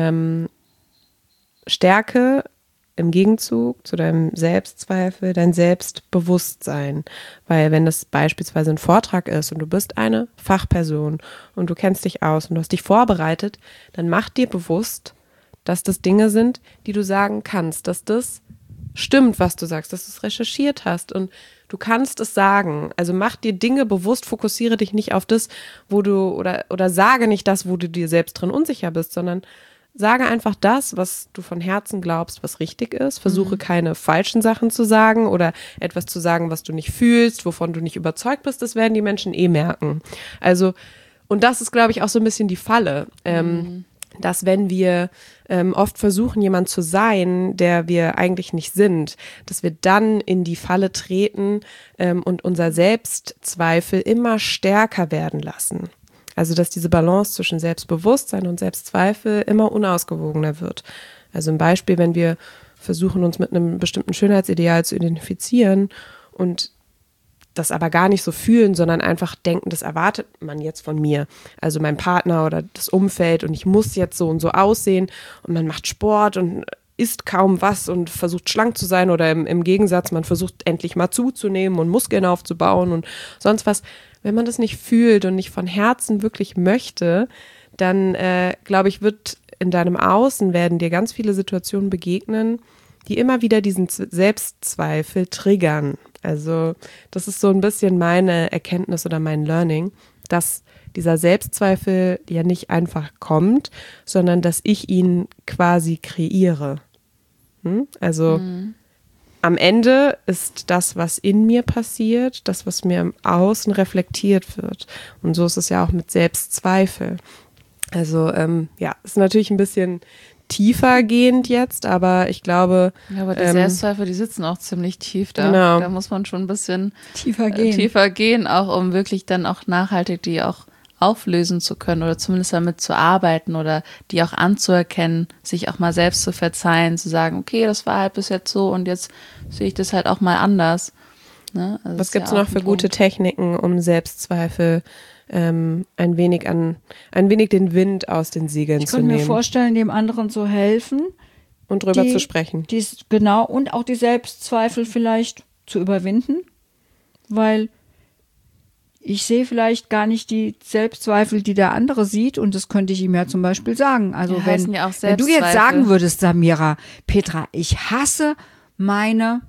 Speaker 1: Stärke im Gegenzug zu deinem Selbstzweifel, dein Selbstbewusstsein. Weil wenn das beispielsweise ein Vortrag ist und du bist eine Fachperson und du kennst dich aus und du hast dich vorbereitet, dann mach dir bewusst, dass das Dinge sind, die du sagen kannst, dass das stimmt, was du sagst, dass du es recherchiert hast und du kannst es sagen. Also mach dir Dinge bewusst, fokussiere dich nicht auf das, wo du oder sage nicht das, wo du dir selbst drin unsicher bist, sondern sage einfach das, was du von Herzen glaubst, was richtig ist. Versuche keine falschen Sachen zu sagen oder etwas zu sagen, was du nicht fühlst, wovon du nicht überzeugt bist. Das werden die Menschen merken. Also, und das ist, glaube ich, auch so ein bisschen die Falle. Dass wenn wir oft versuchen, jemand zu sein, der wir eigentlich nicht sind, dass wir dann in die Falle treten und unser Selbstzweifel immer stärker werden lassen. Also dass diese Balance zwischen Selbstbewusstsein und Selbstzweifel immer unausgewogener wird. Also ein Beispiel, wenn wir versuchen, uns mit einem bestimmten Schönheitsideal zu identifizieren und das aber gar nicht so fühlen, sondern einfach denken, das erwartet man jetzt von mir. Also mein Partner oder das Umfeld und ich muss jetzt so und so aussehen und man macht Sport und isst kaum was und versucht schlank zu sein oder im Gegensatz, man versucht endlich mal zuzunehmen und Muskeln aufzubauen und sonst was. Wenn man das nicht fühlt und nicht von Herzen wirklich möchte, dann glaube ich, wird in deinem Außen werden dir ganz viele Situationen begegnen, die immer wieder diesen Selbstzweifel triggern. Also das ist so ein bisschen meine Erkenntnis oder mein Learning, dass dieser Selbstzweifel ja nicht einfach kommt, sondern dass ich ihn quasi kreiere. Also am Ende ist das, was in mir passiert, das, was mir im Außen reflektiert wird. Und so ist es ja auch mit Selbstzweifel. Also ist natürlich ein bisschen tiefer gehend jetzt, aber ich glaube.
Speaker 3: Ja, aber die Selbstzweifel, die sitzen auch ziemlich tief da.
Speaker 1: Genau.
Speaker 3: Da muss man schon ein bisschen
Speaker 2: tiefer
Speaker 3: gehen, auch um wirklich dann auch nachhaltig die auch auflösen zu können oder zumindest damit zu arbeiten oder die auch anzuerkennen, sich auch mal selbst zu verzeihen, zu sagen, okay, das war halt bis jetzt so und jetzt sehe ich das halt auch mal anders. Ne? Also
Speaker 1: was gibt es noch für gute Techniken, um Selbstzweifel ein wenig den Wind aus den Segeln zu nehmen?
Speaker 2: Ich könnte mir vorstellen, dem anderen zu helfen.
Speaker 1: Und drüber zu sprechen.
Speaker 2: Genau, und auch die Selbstzweifel vielleicht zu überwinden, weil ich sehe vielleicht gar nicht die Selbstzweifel, die der andere sieht, und das könnte ich ihm ja zum Beispiel sagen. Also
Speaker 3: ja,
Speaker 2: wenn du jetzt sagen würdest, Samira, Petra, ich hasse meine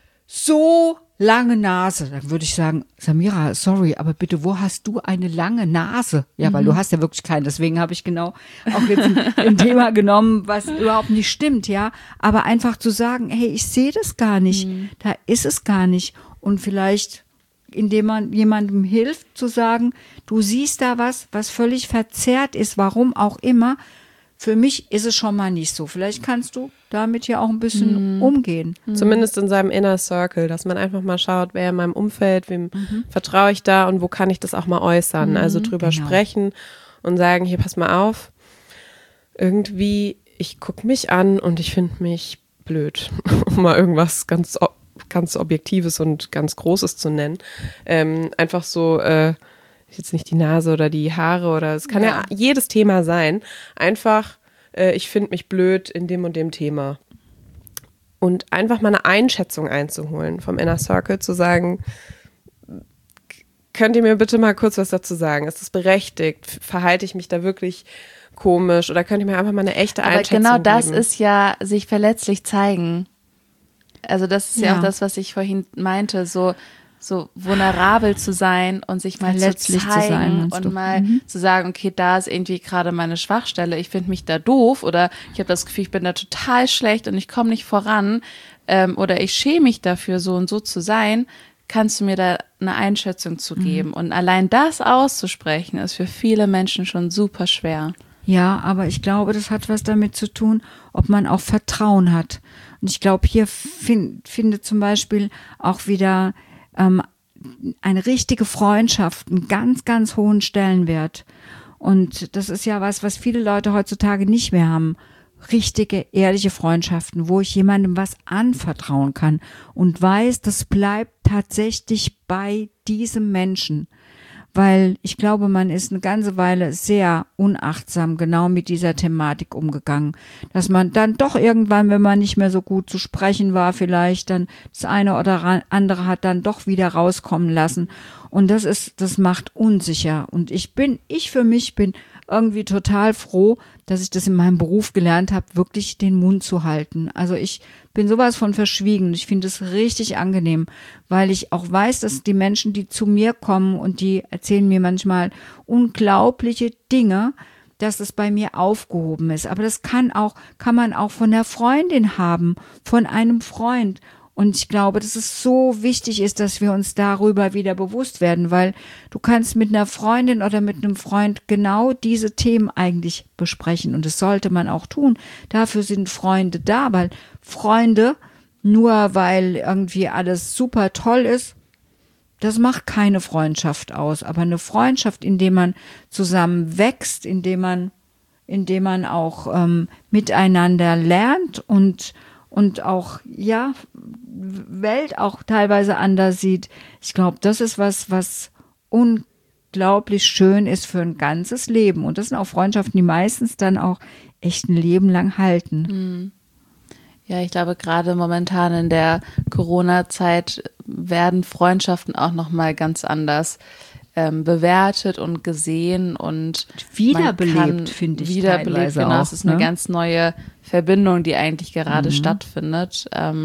Speaker 2: so lange Nase, dann würde ich sagen, Samira, sorry, aber bitte, wo hast du eine lange Nase? Ja, weil du hast ja wirklich keine, deswegen habe ich genau auch jetzt ein Thema genommen, was überhaupt nicht stimmt, ja, aber einfach zu sagen, hey, ich sehe das gar nicht, da ist es gar nicht, und vielleicht indem man jemandem hilft, zu sagen, du siehst da was völlig verzerrt ist, warum auch immer. Für mich ist es schon mal nicht so. Vielleicht kannst du damit ja auch ein bisschen umgehen.
Speaker 1: Zumindest in seinem Inner Circle, dass man einfach mal schaut, wer in meinem Umfeld, wem vertraue ich da und wo kann ich das auch mal äußern. Also drüber sprechen und sagen, hier, pass mal auf, irgendwie, ich gucke mich an und ich finde mich blöd, um mal irgendwas ganz Objektives und ganz Großes zu nennen. Einfach so, jetzt nicht die Nase oder die Haare oder es kann ja jedes Thema sein. Einfach, ich finde mich blöd in dem und dem Thema. Und einfach mal eine Einschätzung einzuholen vom Inner Circle, zu sagen, könnt ihr mir bitte mal kurz was dazu sagen? Ist das berechtigt? Verhalte ich mich da wirklich komisch? Oder könnt ihr mir einfach mal eine echte Einschätzung
Speaker 3: geben? Aber genau das
Speaker 1: geben?
Speaker 3: ist ja sich verletzlich zeigen. Also das ist ja auch das, was ich vorhin meinte, so vulnerabel zu sein und sich mal
Speaker 2: verletzlich
Speaker 3: zu zeigen
Speaker 2: zu sein,
Speaker 3: und mal zu sagen, okay, da ist irgendwie gerade meine Schwachstelle, ich finde mich da doof oder ich habe das Gefühl, ich bin da total schlecht und ich komme nicht voran oder ich schäme mich dafür, so und so zu sein, kannst du mir da eine Einschätzung zu geben? Und allein das auszusprechen, ist für viele Menschen schon super schwer.
Speaker 2: Ja, aber ich glaube, das hat was damit zu tun, ob man auch Vertrauen hat. Und ich glaube, hier findet zum Beispiel auch wieder eine richtige Freundschaft einen ganz, ganz hohen Stellenwert. Und das ist ja was viele Leute heutzutage nicht mehr haben. Richtige, ehrliche Freundschaften, wo ich jemandem was anvertrauen kann und weiß, das bleibt tatsächlich bei diesem Menschen. Weil ich glaube, man ist eine ganze Weile sehr unachtsam genau mit dieser Thematik umgegangen. Dass man dann doch irgendwann, wenn man nicht mehr so gut zu sprechen war, vielleicht dann das eine oder andere hat dann doch wieder rauskommen lassen. Und das macht unsicher. Und ich für mich bin irgendwie total froh, dass ich das in meinem Beruf gelernt habe, wirklich den Mund zu halten. Also ich bin sowas von verschwiegen. Ich finde es richtig angenehm, weil ich auch weiß, dass die Menschen, die zu mir kommen und die erzählen mir manchmal unglaubliche Dinge, dass es bei mir aufgehoben ist. Aber das kann man auch von der Freundin haben, von einem Freund. Und ich glaube, dass es so wichtig ist, dass wir uns darüber wieder bewusst werden, weil du kannst mit einer Freundin oder mit einem Freund genau diese Themen eigentlich besprechen. Und das sollte man auch tun. Dafür sind Freunde da, weil Freunde, nur weil irgendwie alles super toll ist, das macht keine Freundschaft aus. Aber eine Freundschaft, in der man zusammen wächst, in dem man auch miteinander lernt und und auch, ja, Welt auch teilweise anders sieht. Ich glaube, das ist was unglaublich schön ist für ein ganzes Leben. Und das sind auch Freundschaften, die meistens dann auch echt ein Leben lang halten.
Speaker 3: Ja, ich glaube, gerade momentan in der Corona-Zeit werden Freundschaften auch nochmal ganz anders bewertet und gesehen und
Speaker 2: wiederbelebt, finde ich.
Speaker 3: Wiederbelebt, genau.
Speaker 2: Auch,
Speaker 3: es ist eine ganz neue Verbindung, die eigentlich gerade stattfindet,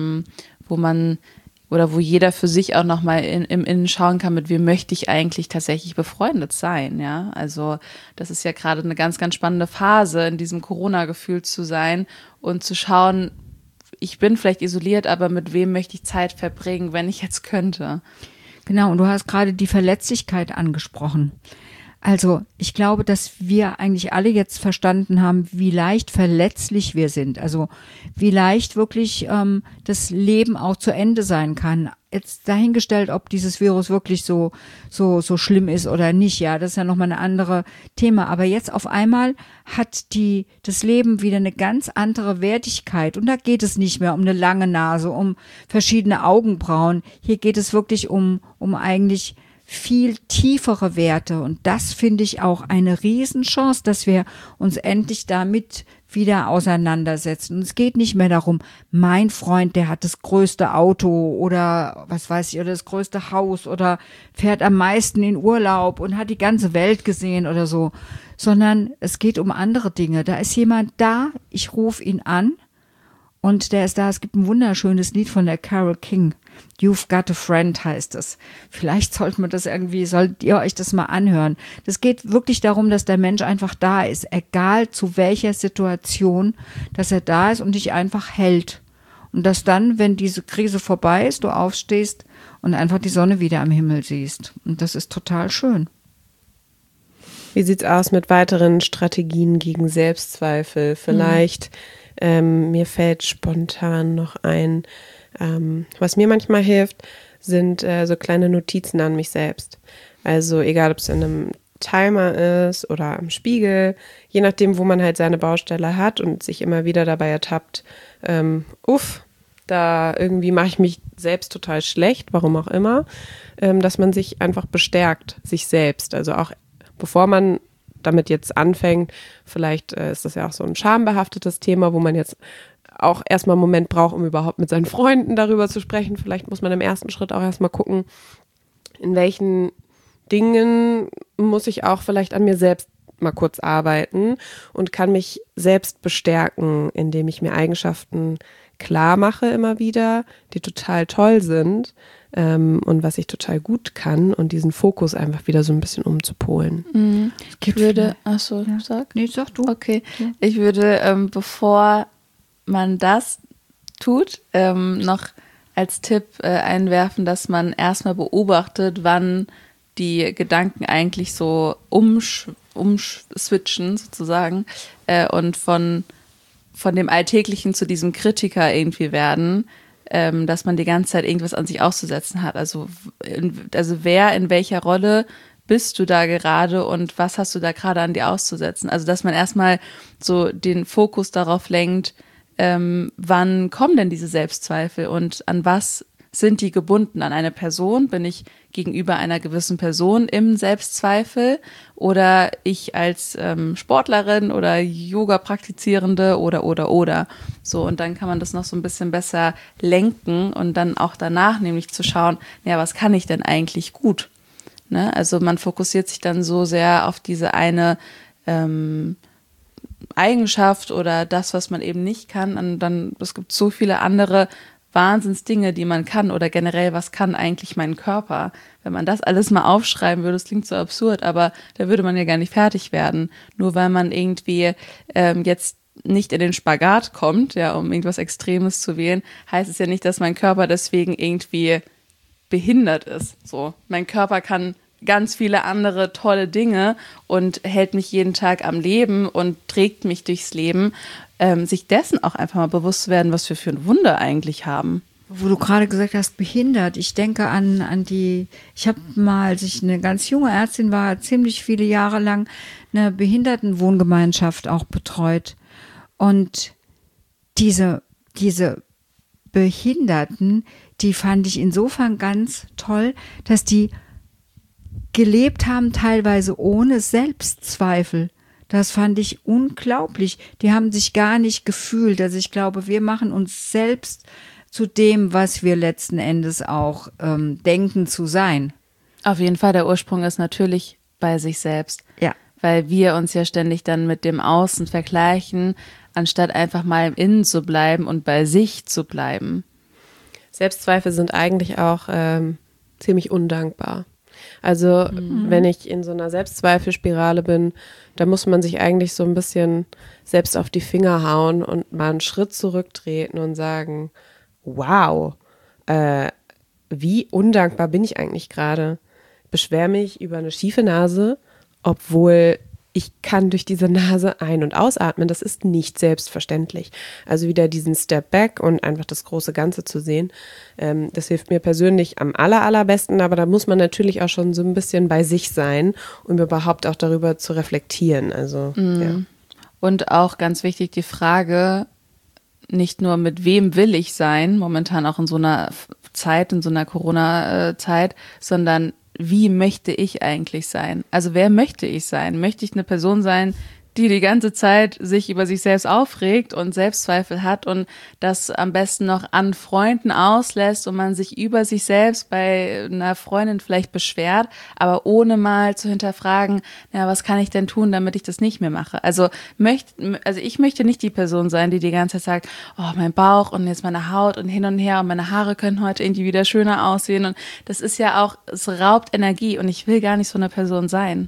Speaker 3: wo jeder für sich auch nochmal im Innen schauen kann, mit wem möchte ich eigentlich tatsächlich befreundet sein, ja. Also das ist ja gerade eine ganz, ganz spannende Phase, in diesem Corona-Gefühl zu sein und zu schauen, ich bin vielleicht isoliert, aber mit wem möchte ich Zeit verbringen, wenn ich jetzt könnte?
Speaker 2: Genau, und du hast gerade die Verletzlichkeit angesprochen. Also ich glaube, dass wir eigentlich alle jetzt verstanden haben, wie leicht verletzlich wir sind. Also wie leicht wirklich das Leben auch zu Ende sein kann. Jetzt dahingestellt, ob dieses Virus wirklich so schlimm ist oder nicht. Ja, das ist ja nochmal ein anderes Thema. Aber jetzt auf einmal hat das Leben wieder eine ganz andere Wertigkeit. Und da geht es nicht mehr um eine lange Nase, um verschiedene Augenbrauen. Hier geht es wirklich um eigentlich viel tiefere Werte. Und das finde ich auch eine Riesenchance, dass wir uns endlich damit wieder auseinandersetzen. Und es geht nicht mehr darum, mein Freund, der hat das größte Auto oder was weiß ich, oder das größte Haus oder fährt am meisten in Urlaub und hat die ganze Welt gesehen oder so, sondern es geht um andere Dinge. Da ist jemand da, ich rufe ihn an und der ist da. Es gibt ein wunderschönes Lied von der Carole King. You've Got a Friend heißt es. Vielleicht sollt ihr euch das mal anhören. Das geht wirklich darum, dass der Mensch einfach da ist, egal zu welcher Situation, dass er da ist und dich einfach hält. Und dass dann, wenn diese Krise vorbei ist, du aufstehst und einfach die Sonne wieder am Himmel siehst. Und das ist total schön.
Speaker 1: Wie sieht's aus mit weiteren Strategien gegen Selbstzweifel? Vielleicht, mir fällt spontan noch ein, was mir manchmal hilft, sind so kleine Notizen an mich selbst. Also egal, ob es in einem Timer ist oder am Spiegel, je nachdem, wo man halt seine Baustelle hat und sich immer wieder dabei ertappt, da irgendwie mache ich mich selbst total schlecht, warum auch immer, dass man sich einfach bestärkt, sich selbst. Also auch bevor man damit jetzt anfängt, vielleicht ist das ja auch so ein schambehaftetes Thema, wo man jetzt auch erstmal einen Moment braucht, um überhaupt mit seinen Freunden darüber zu sprechen. Vielleicht muss man im ersten Schritt auch erstmal gucken, in welchen Dingen muss ich auch vielleicht an mir selbst mal kurz arbeiten und kann mich selbst bestärken, indem ich mir Eigenschaften klar mache immer wieder, die total toll sind und was ich total gut kann und diesen Fokus einfach wieder so ein bisschen umzupolen.
Speaker 3: Sag.
Speaker 2: Nee, sag du.
Speaker 3: Okay, ich würde, bevor man das tut, noch als Tipp einwerfen, dass man erstmal beobachtet, wann die Gedanken eigentlich so umswitchen sozusagen und von dem Alltäglichen zu diesem Kritiker irgendwie werden, dass man die ganze Zeit irgendwas an sich auszusetzen hat. Also wer in welcher Rolle bist du da gerade und was hast du da gerade an dir auszusetzen? Also dass man erstmal so den Fokus darauf lenkt, wann kommen denn diese Selbstzweifel und an was sind die gebunden? An eine Person? Bin ich gegenüber einer gewissen Person im Selbstzweifel oder ich als Sportlerin oder Yoga-Praktizierende oder. So, und dann kann man das noch so ein bisschen besser lenken und dann auch danach nämlich zu schauen, ja, was kann ich denn eigentlich gut? Ne? Also man fokussiert sich dann so sehr auf diese eine Eigenschaft oder das, was man eben nicht kann. Und dann, es gibt so viele andere Wahnsinnsdinge, die man kann oder generell, was kann eigentlich mein Körper? Wenn man das alles mal aufschreiben würde, das klingt so absurd, aber da würde man ja gar nicht fertig werden. Nur weil man irgendwie jetzt nicht in den Spagat kommt, ja, um irgendwas Extremes zu wählen, heißt es ja nicht, dass mein Körper deswegen irgendwie behindert ist. So, mein Körper kann ganz viele andere tolle Dinge und hält mich jeden Tag am Leben und trägt mich durchs Leben, sich dessen auch einfach mal bewusst werden, was wir für ein Wunder eigentlich haben.
Speaker 2: Wo du gerade gesagt hast, behindert. Ich denke an ich habe mal, als ich eine ganz junge Ärztin war, ziemlich viele Jahre lang eine Behindertenwohngemeinschaft auch betreut. Und diese Behinderten, die fand ich insofern ganz toll, dass die gelebt haben, teilweise ohne Selbstzweifel. Das fand ich unglaublich. Die haben sich gar nicht gefühlt. Also ich glaube, wir machen uns selbst zu dem, was wir letzten Endes auch denken zu sein.
Speaker 3: Auf jeden Fall, der Ursprung ist natürlich bei sich selbst.
Speaker 2: Ja.
Speaker 3: Weil wir uns ja ständig dann mit dem Außen vergleichen, anstatt einfach mal im Innen zu bleiben und bei sich zu bleiben.
Speaker 1: Selbstzweifel sind eigentlich auch ziemlich undankbar. Also wenn ich in so einer Selbstzweifelspirale bin, da muss man sich eigentlich so ein bisschen selbst auf die Finger hauen und mal einen Schritt zurücktreten und sagen, wow, wie undankbar bin ich eigentlich gerade? Beschwer mich über eine schiefe Nase, obwohl ich kann durch diese Nase ein- und ausatmen. Das ist nicht selbstverständlich. Also wieder diesen Step Back und einfach das große Ganze zu sehen. Das hilft mir persönlich am allerbesten, aber da muss man natürlich auch schon so ein bisschen bei sich sein, um überhaupt auch darüber zu reflektieren. Also, ja.
Speaker 3: Und auch ganz wichtig die Frage, nicht nur mit wem will ich sein, momentan auch in so einer Zeit, in so einer Corona-Zeit, sondern wie möchte ich eigentlich sein? Also wer möchte ich sein? Möchte ich eine Person sein, die die ganze Zeit sich über sich selbst aufregt und Selbstzweifel hat und das am besten noch an Freunden auslässt und man sich über sich selbst bei einer Freundin vielleicht beschwert, aber ohne mal zu hinterfragen, ja, was kann ich denn tun, damit ich das nicht mehr mache? Also ich möchte nicht die Person sein, die ganze Zeit sagt, oh, mein Bauch und jetzt meine Haut und hin und her und meine Haare können heute irgendwie wieder schöner aussehen und das ist ja auch, es raubt Energie und ich will gar nicht so eine Person sein.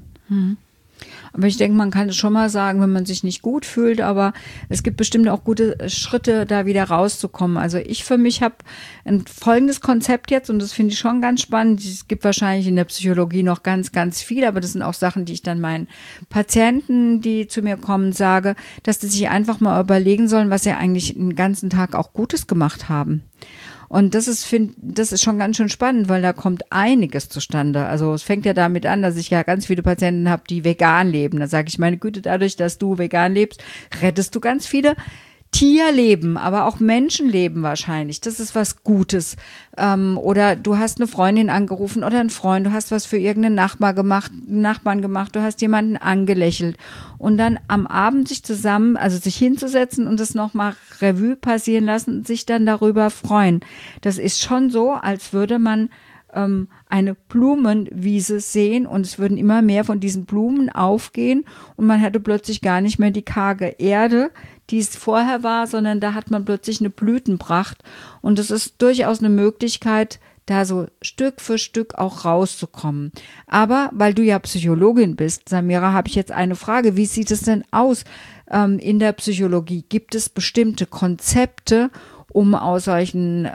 Speaker 2: Aber ich denke, man kann es schon mal sagen, wenn man sich nicht gut fühlt, aber es gibt bestimmt auch gute Schritte, da wieder rauszukommen. Also ich für mich habe ein folgendes Konzept jetzt und das finde ich schon ganz spannend. Es gibt wahrscheinlich in der Psychologie noch ganz, ganz viel, aber das sind auch Sachen, die ich dann meinen Patienten, die zu mir kommen, sage, dass die sich einfach mal überlegen sollen, was sie eigentlich den ganzen Tag auch Gutes gemacht haben. Und das ist schon ganz schön spannend, weil da kommt einiges zustande. Also es fängt ja damit an, dass ich ja ganz viele Patienten habe, die vegan leben. Da sage ich, meine Güte, dadurch, dass du vegan lebst, rettest du ganz viele Tierleben, aber auch Menschenleben wahrscheinlich. Das ist was Gutes. Oder du hast eine Freundin angerufen oder einen Freund, du hast was für irgendeinen Nachbarn gemacht, du hast jemanden angelächelt. Und dann am Abend sich hinzusetzen und das nochmal Revue passieren lassen und sich dann darüber freuen. Das ist schon so, als würde man eine Blumenwiese sehen und es würden immer mehr von diesen Blumen aufgehen und man hätte plötzlich gar nicht mehr die karge Erde, die es vorher war, sondern da hat man plötzlich eine Blütenpracht und es ist durchaus eine Möglichkeit, da so Stück für Stück auch rauszukommen. Aber weil du ja Psychologin bist, Samira, habe ich jetzt eine Frage. Wie sieht es denn aus in der Psychologie? Gibt es bestimmte Konzepte, um aus solchen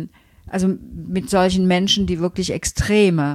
Speaker 2: mit solchen Menschen, die wirklich extreme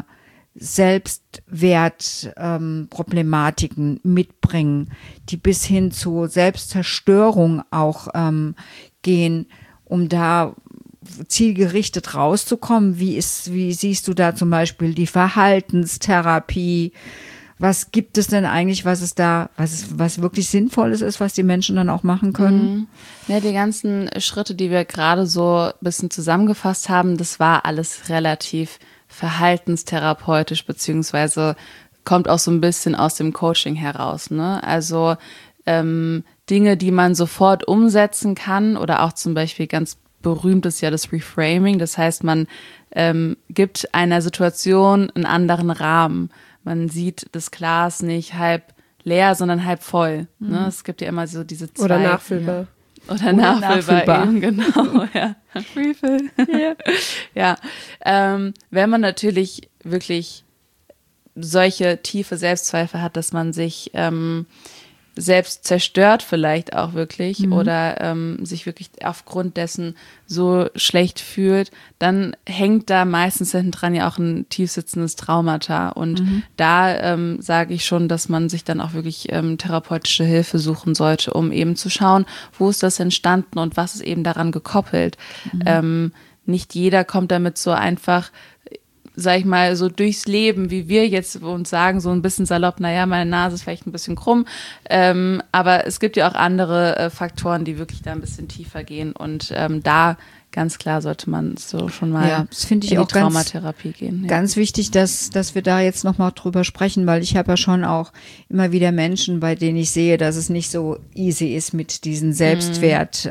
Speaker 2: Selbstwertproblematiken mitbringen, die bis hin zu Selbstzerstörung auch gehen, um da zielgerichtet rauszukommen. Wie siehst du da zum Beispiel die Verhaltenstherapie? Was gibt es denn eigentlich, was wirklich Sinnvolles ist, was die Menschen dann auch machen können?
Speaker 3: Ja, die ganzen Schritte, die wir gerade so ein bisschen zusammengefasst haben, das war alles relativ verhaltenstherapeutisch, beziehungsweise kommt auch so ein bisschen aus dem Coaching heraus, ne? Also Dinge, die man sofort umsetzen kann oder auch zum Beispiel ganz berühmt ist ja das Reframing, das heißt, man gibt einer Situation einen anderen Rahmen. Man sieht das Glas nicht halb leer, sondern halb voll. Ne? Es gibt ja immer so diese zwei.
Speaker 1: Oder nachfüllbar.
Speaker 3: Oder nachfüllbar. Eben, genau, ja. Refill. Ja. Wenn man natürlich wirklich solche tiefe Selbstzweifel hat, dass man sich selbst zerstört vielleicht auch wirklich oder sich wirklich aufgrund dessen so schlecht fühlt, dann hängt da meistens hinten dran ja auch ein tiefsitzendes Traumata und da sage ich schon, dass man sich dann auch wirklich therapeutische Hilfe suchen sollte, um eben zu schauen, wo ist das entstanden und was ist eben daran gekoppelt. Nicht jeder kommt damit so einfach, sag ich mal, so durchs Leben, wie wir jetzt uns sagen, so ein bisschen salopp, naja, meine Nase ist vielleicht ein bisschen krumm, aber es gibt ja auch andere Faktoren, die wirklich da ein bisschen tiefer gehen und da ganz klar sollte man so schon mal
Speaker 2: das finde ich
Speaker 3: in die
Speaker 2: auch ganz,
Speaker 3: Traumatherapie gehen. Ja.
Speaker 2: ganz wichtig, dass wir da jetzt nochmal drüber sprechen, weil ich habe ja schon auch immer wieder Menschen, bei denen ich sehe, dass es nicht so easy ist mit diesen Selbstwert,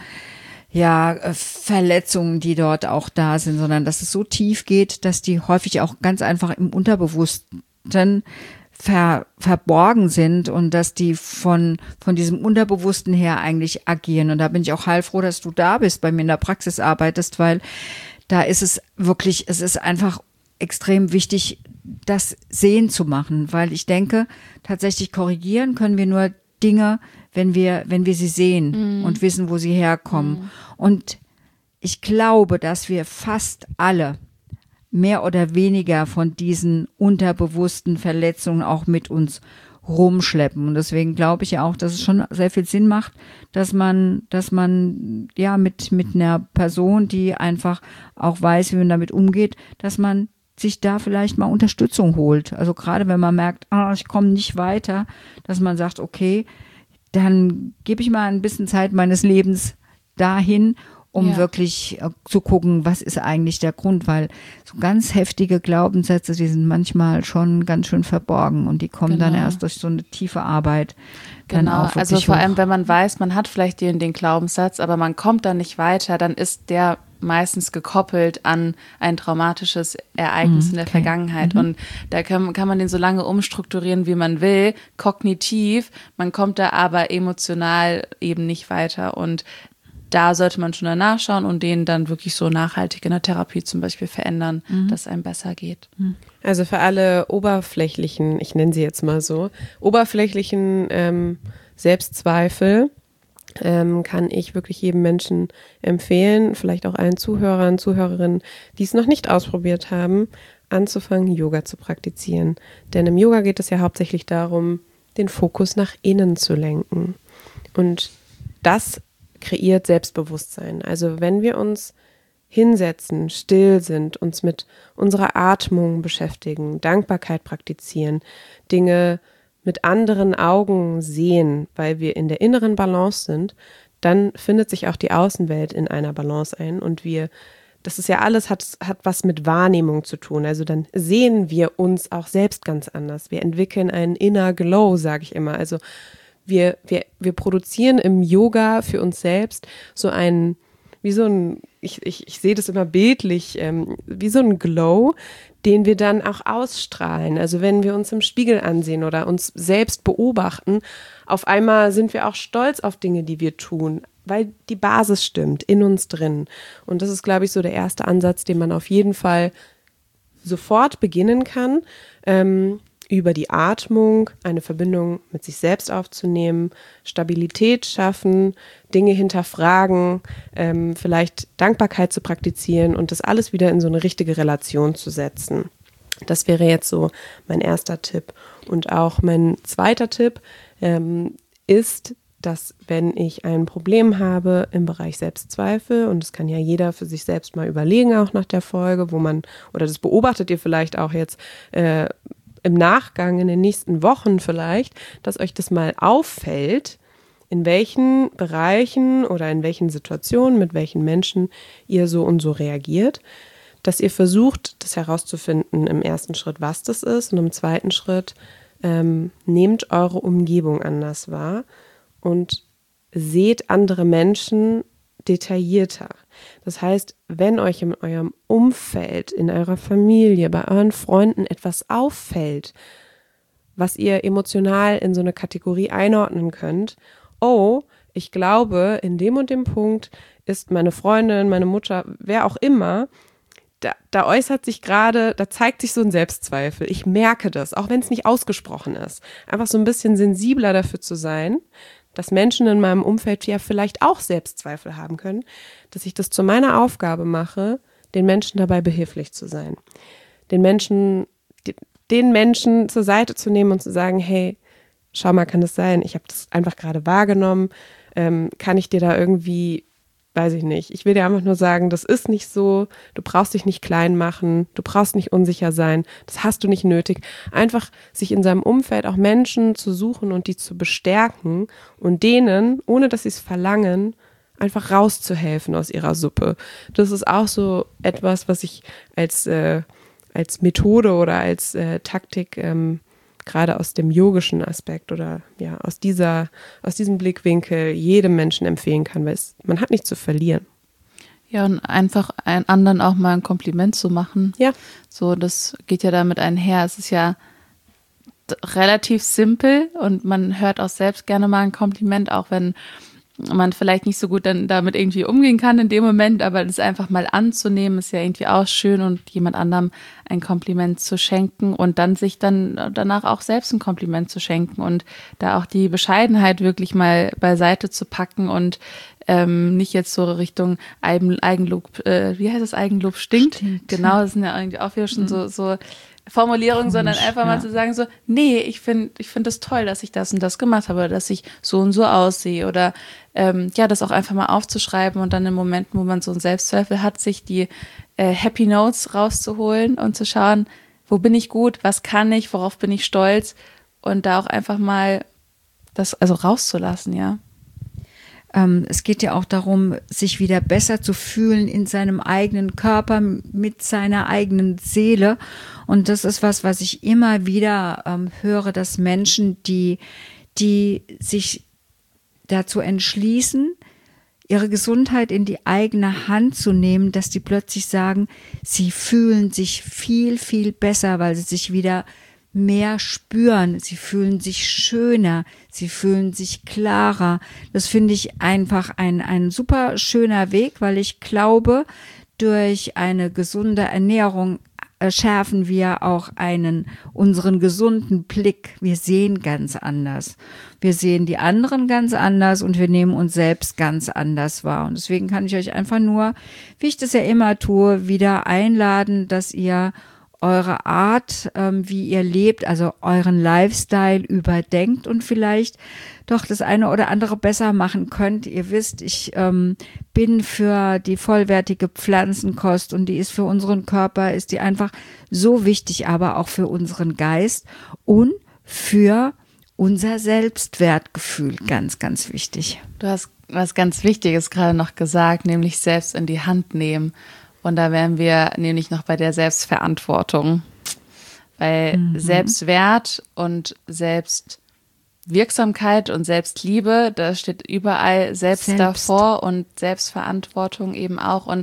Speaker 2: Verletzungen, die dort auch da sind, sondern dass es so tief geht, dass die häufig auch ganz einfach im Unterbewussten verborgen sind und dass die von diesem Unterbewussten her eigentlich agieren. Und da bin ich auch heilfroh, dass du da bist, bei mir in der Praxis arbeitest, weil da ist es wirklich, es ist einfach extrem wichtig, das sehen zu machen, weil ich denke, tatsächlich korrigieren können wir nur Dinge, wenn wir sie sehen und wissen, wo sie herkommen. Und ich glaube, dass wir fast alle mehr oder weniger von diesen unterbewussten Verletzungen auch mit uns rumschleppen. Und deswegen glaube ich ja auch, dass es schon sehr viel Sinn macht, dass man ja mit einer Person, die einfach auch weiß, wie man damit umgeht, dass man sich da vielleicht mal Unterstützung holt. Also gerade wenn man merkt, ich komme nicht weiter, dass man sagt, okay, dann gebe ich mal ein bisschen Zeit meines Lebens dahin, um wirklich zu gucken, was ist eigentlich der Grund, weil so ganz heftige Glaubenssätze, die sind manchmal schon ganz schön verborgen und die kommen dann erst durch so eine tiefe Arbeit dann auch wirklich
Speaker 3: also vor
Speaker 2: hoch.
Speaker 3: allem, wenn man weiß, man hat vielleicht den Glaubenssatz, aber man kommt dann nicht weiter, dann ist der meistens gekoppelt an ein traumatisches Ereignis in der Vergangenheit. Und da kann man den so lange umstrukturieren, wie man will, kognitiv, man kommt da aber emotional eben nicht weiter. Und da sollte man schon danach schauen und den dann wirklich so nachhaltig in der Therapie zum Beispiel verändern, dass es einem besser geht.
Speaker 1: Also für alle oberflächlichen, ich nenne sie jetzt mal so, oberflächlichen Selbstzweifel kann ich wirklich jedem Menschen empfehlen, vielleicht auch allen Zuhörern, Zuhörerinnen, die es noch nicht ausprobiert haben, anzufangen, Yoga zu praktizieren. Denn im Yoga geht es ja hauptsächlich darum, den Fokus nach innen zu lenken. Und das kreiert Selbstbewusstsein. Also wenn wir uns hinsetzen, still sind, uns mit unserer Atmung beschäftigen, Dankbarkeit praktizieren, Dinge mit anderen Augen sehen, weil wir in der inneren Balance sind, dann findet sich auch die Außenwelt in einer Balance ein und das ist ja alles, hat was mit Wahrnehmung zu tun. Also dann sehen wir uns auch selbst ganz anders. Wir entwickeln einen Inner Glow, sage ich immer. Also wir produzieren im Yoga für uns selbst ich sehe das immer bildlich, wie so ein Glow, den wir dann auch ausstrahlen. Also wenn wir uns im Spiegel ansehen oder uns selbst beobachten, auf einmal sind wir auch stolz auf Dinge, die wir tun, weil die Basis stimmt, in uns drin. Und das ist, glaube ich, so der erste Ansatz, den man auf jeden Fall sofort beginnen kann, über die Atmung eine Verbindung mit sich selbst aufzunehmen, Stabilität schaffen, Dinge hinterfragen, vielleicht Dankbarkeit zu praktizieren und das alles wieder in so eine richtige Relation zu setzen. Das wäre jetzt so mein erster Tipp. Und auch mein zweiter Tipp ist, dass wenn ich ein Problem habe im Bereich Selbstzweifel, und das kann ja jeder für sich selbst mal überlegen, auch nach der Folge, oder das beobachtet ihr vielleicht auch jetzt im Nachgang, in den nächsten Wochen vielleicht, dass euch das mal auffällt, in welchen Bereichen oder in welchen Situationen, mit welchen Menschen ihr so und so reagiert, dass ihr versucht, das herauszufinden im ersten Schritt, was das ist, und im zweiten Schritt nehmt eure Umgebung anders wahr und seht andere Menschen detaillierter. Das heißt, wenn euch in eurem Umfeld, in eurer Familie, bei euren Freunden etwas auffällt, was ihr emotional in so eine Kategorie einordnen könnt, ich glaube, in dem und dem Punkt ist meine Freundin, meine Mutter, wer auch immer, da äußert sich gerade, da zeigt sich so ein Selbstzweifel. Ich merke das, auch wenn es nicht ausgesprochen ist. Einfach so ein bisschen sensibler dafür zu sein, dass Menschen in meinem Umfeld ja vielleicht auch Selbstzweifel haben können, dass ich das zu meiner Aufgabe mache, den Menschen dabei behilflich zu sein. Den Menschen zur Seite zu nehmen und zu sagen, hey, schau mal, kann das sein? Ich habe das einfach gerade wahrgenommen. Kann ich dir da irgendwie, weiß ich nicht, ich will dir einfach nur sagen, das ist nicht so, du brauchst dich nicht klein machen, du brauchst nicht unsicher sein, das hast du nicht nötig. Einfach sich in seinem Umfeld auch Menschen zu suchen und die zu bestärken und denen, ohne dass sie es verlangen, einfach rauszuhelfen aus ihrer Suppe. Das ist auch so etwas, was ich als Methode oder als Taktik gerade aus dem yogischen Aspekt oder ja aus diesem Blickwinkel jedem Menschen empfehlen kann, weil man hat nichts zu verlieren.
Speaker 3: Ja, und einfach einen anderen auch mal ein Kompliment zu machen.
Speaker 1: Ja.
Speaker 3: So, das geht ja damit einher. Es ist ja relativ simpel und man hört auch selbst gerne mal ein Kompliment, auch wenn man vielleicht nicht so gut dann damit irgendwie umgehen kann in dem Moment, aber das einfach mal anzunehmen, ist ja irgendwie auch schön und jemand anderem ein Kompliment zu schenken und dann sich dann danach auch selbst ein Kompliment zu schenken und da auch die Bescheidenheit wirklich mal beiseite zu packen und nicht jetzt so Richtung Eigenlob, wie heißt das, Eigenlob stinkt? Genau, das sind ja irgendwie auch wieder schon so Formulierung, sondern einfach mal zu sagen so, nee, ich finde das toll, dass ich das und das gemacht habe, oder dass ich so und so aussehe oder das auch einfach mal aufzuschreiben und dann in Momenten, wo man so einen Selbstzweifel hat, sich die Happy Notes rauszuholen und zu schauen, wo bin ich gut, was kann ich, worauf bin ich stolz und da auch einfach mal das also rauszulassen, ja.
Speaker 2: Es geht ja auch darum, sich wieder besser zu fühlen in seinem eigenen Körper, mit seiner eigenen Seele. Und das ist was ich immer wieder höre, dass Menschen, die sich dazu entschließen, ihre Gesundheit in die eigene Hand zu nehmen, dass die plötzlich sagen, sie fühlen sich viel, viel besser, weil sie sich wieder mehr spüren, sie fühlen sich schöner, sie fühlen sich klarer. Das finde ich einfach ein super schöner Weg, weil ich glaube, durch eine gesunde Ernährung schärfen wir auch unseren gesunden Blick. Wir sehen ganz anders. Wir sehen die anderen ganz anders und wir nehmen uns selbst ganz anders wahr. Und deswegen kann ich euch einfach nur, wie ich das ja immer tue, wieder einladen, dass ihr eure Art, wie ihr lebt, also euren Lifestyle überdenkt und vielleicht doch das eine oder andere besser machen könnt. Ihr wisst, ich bin für die vollwertige Pflanzenkost und die ist für unseren Körper, ist die einfach so wichtig, aber auch für unseren Geist und für unser Selbstwertgefühl ganz, ganz wichtig.
Speaker 3: Du hast was ganz Wichtiges gerade noch gesagt, nämlich selbst in die Hand nehmen. Und da wären wir nämlich noch bei der Selbstverantwortung, weil Selbstwert und Selbstwirksamkeit und Selbstliebe, da steht überall selbst davor und Selbstverantwortung eben auch. Und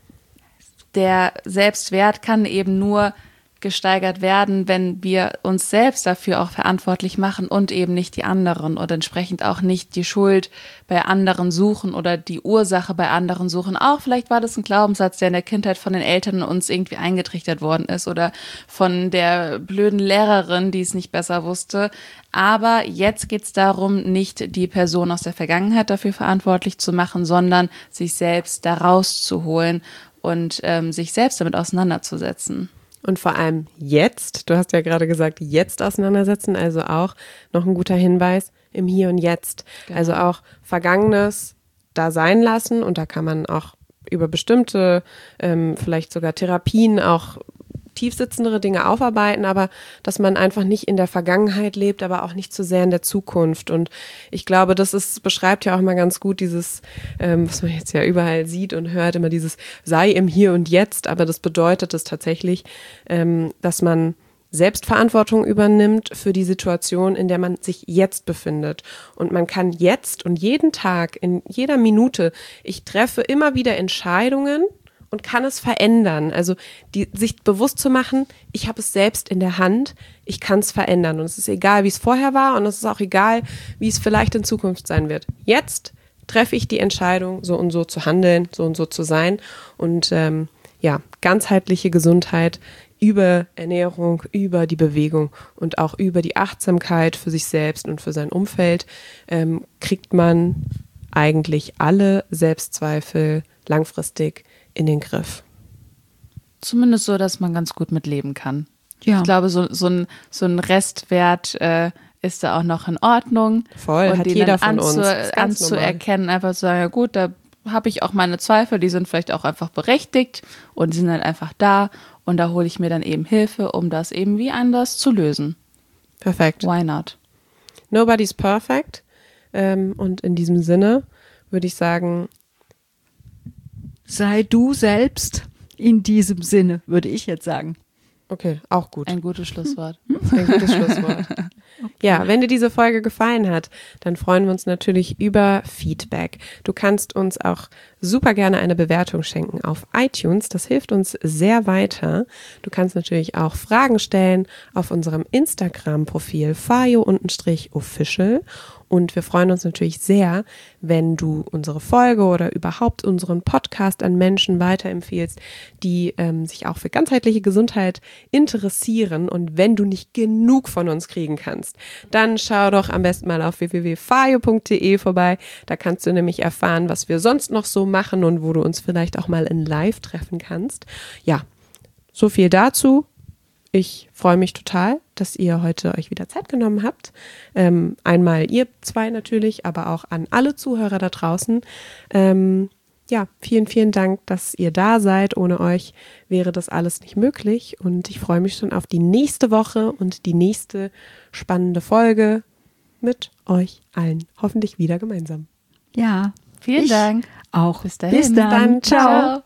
Speaker 3: der Selbstwert kann eben nur gesteigert werden, wenn wir uns selbst dafür auch verantwortlich machen und eben nicht die anderen und entsprechend auch nicht die Schuld bei anderen suchen oder die Ursache bei anderen suchen. Auch vielleicht war das ein Glaubenssatz, der in der Kindheit von den Eltern uns irgendwie eingetrichtert worden ist oder von der blöden Lehrerin, die es nicht besser wusste. Aber jetzt geht es darum, nicht die Person aus der Vergangenheit dafür verantwortlich zu machen, sondern sich selbst da rauszuholen und sich selbst damit auseinanderzusetzen.
Speaker 1: Und vor allem jetzt, du hast ja gerade gesagt, jetzt auseinandersetzen, also auch noch ein guter Hinweis im Hier und Jetzt. Genau. Also auch Vergangenes da sein lassen und da kann man auch über bestimmte, vielleicht sogar Therapien auch tiefsitzendere Dinge aufarbeiten, aber dass man einfach nicht in der Vergangenheit lebt, aber auch nicht zu sehr in der Zukunft. Und ich glaube, beschreibt ja auch mal ganz gut dieses, was man jetzt ja überall sieht und hört, immer dieses sei im Hier und Jetzt, aber das bedeutet es tatsächlich, dass man Selbstverantwortung übernimmt für die Situation, in der man sich jetzt befindet. Und man kann jetzt und jeden Tag, in jeder Minute, ich treffe immer wieder Entscheidungen, und kann es verändern. Also sich bewusst zu machen, ich habe es selbst in der Hand, ich kann es verändern. Und es ist egal, wie es vorher war und es ist auch egal, wie es vielleicht in Zukunft sein wird. Jetzt treffe ich die Entscheidung, so und so zu handeln, so und so zu sein. Und ganzheitliche Gesundheit über Ernährung, über die Bewegung und auch über die Achtsamkeit für sich selbst und für sein Umfeld kriegt man eigentlich alle Selbstzweifel langfristig in den Griff.
Speaker 3: Zumindest so, dass man ganz gut mit leben kann.
Speaker 2: Ja.
Speaker 3: Ich glaube, so ein Restwert ist da auch noch in Ordnung.
Speaker 1: Voll,
Speaker 3: und
Speaker 1: hat
Speaker 3: den
Speaker 1: jeder
Speaker 3: dann
Speaker 1: von uns.
Speaker 3: anzuerkennen, einfach zu sagen, ja gut, da habe ich auch meine Zweifel, die sind vielleicht auch einfach berechtigt und die sind halt einfach da und da hole ich mir dann eben Hilfe, um das eben wie anders zu lösen.
Speaker 1: Perfekt.
Speaker 3: Why not?
Speaker 1: Nobody's perfect. Und in diesem Sinne würde ich sagen,
Speaker 2: sei du selbst in diesem Sinne, würde ich jetzt sagen.
Speaker 1: Okay, auch gut.
Speaker 3: Ein gutes Schlusswort.
Speaker 1: Ein gutes Schlusswort. Ja, wenn dir diese Folge gefallen hat, dann freuen wir uns natürlich über Feedback. Du kannst uns auch super gerne eine Bewertung schenken auf iTunes. Das hilft uns sehr weiter. Du kannst natürlich auch Fragen stellen auf unserem Instagram-Profil fayo_official. Und wir freuen uns natürlich sehr, wenn du unsere Folge oder überhaupt unseren Podcast an Menschen weiterempfiehlst, die sich auch für ganzheitliche Gesundheit interessieren. Und wenn du nicht genug von uns kriegen kannst, dann schau doch am besten mal auf www.fayo.de vorbei. Da kannst du nämlich erfahren, was wir sonst noch so machen und wo du uns vielleicht auch mal in Live treffen kannst. Ja, so viel dazu. Ich freue mich total, dass ihr heute euch wieder Zeit genommen habt. Einmal ihr zwei natürlich, aber auch an alle Zuhörer da draußen. Ja, vielen, vielen Dank, dass ihr da seid. Ohne euch wäre das alles nicht möglich. Und ich freue mich schon auf die nächste Woche und die nächste spannende Folge mit euch allen. Hoffentlich wieder gemeinsam.
Speaker 2: Ja.
Speaker 3: Vielen Dank.
Speaker 2: Auch.
Speaker 3: Bis dahin.
Speaker 2: Bis dann. Ciao.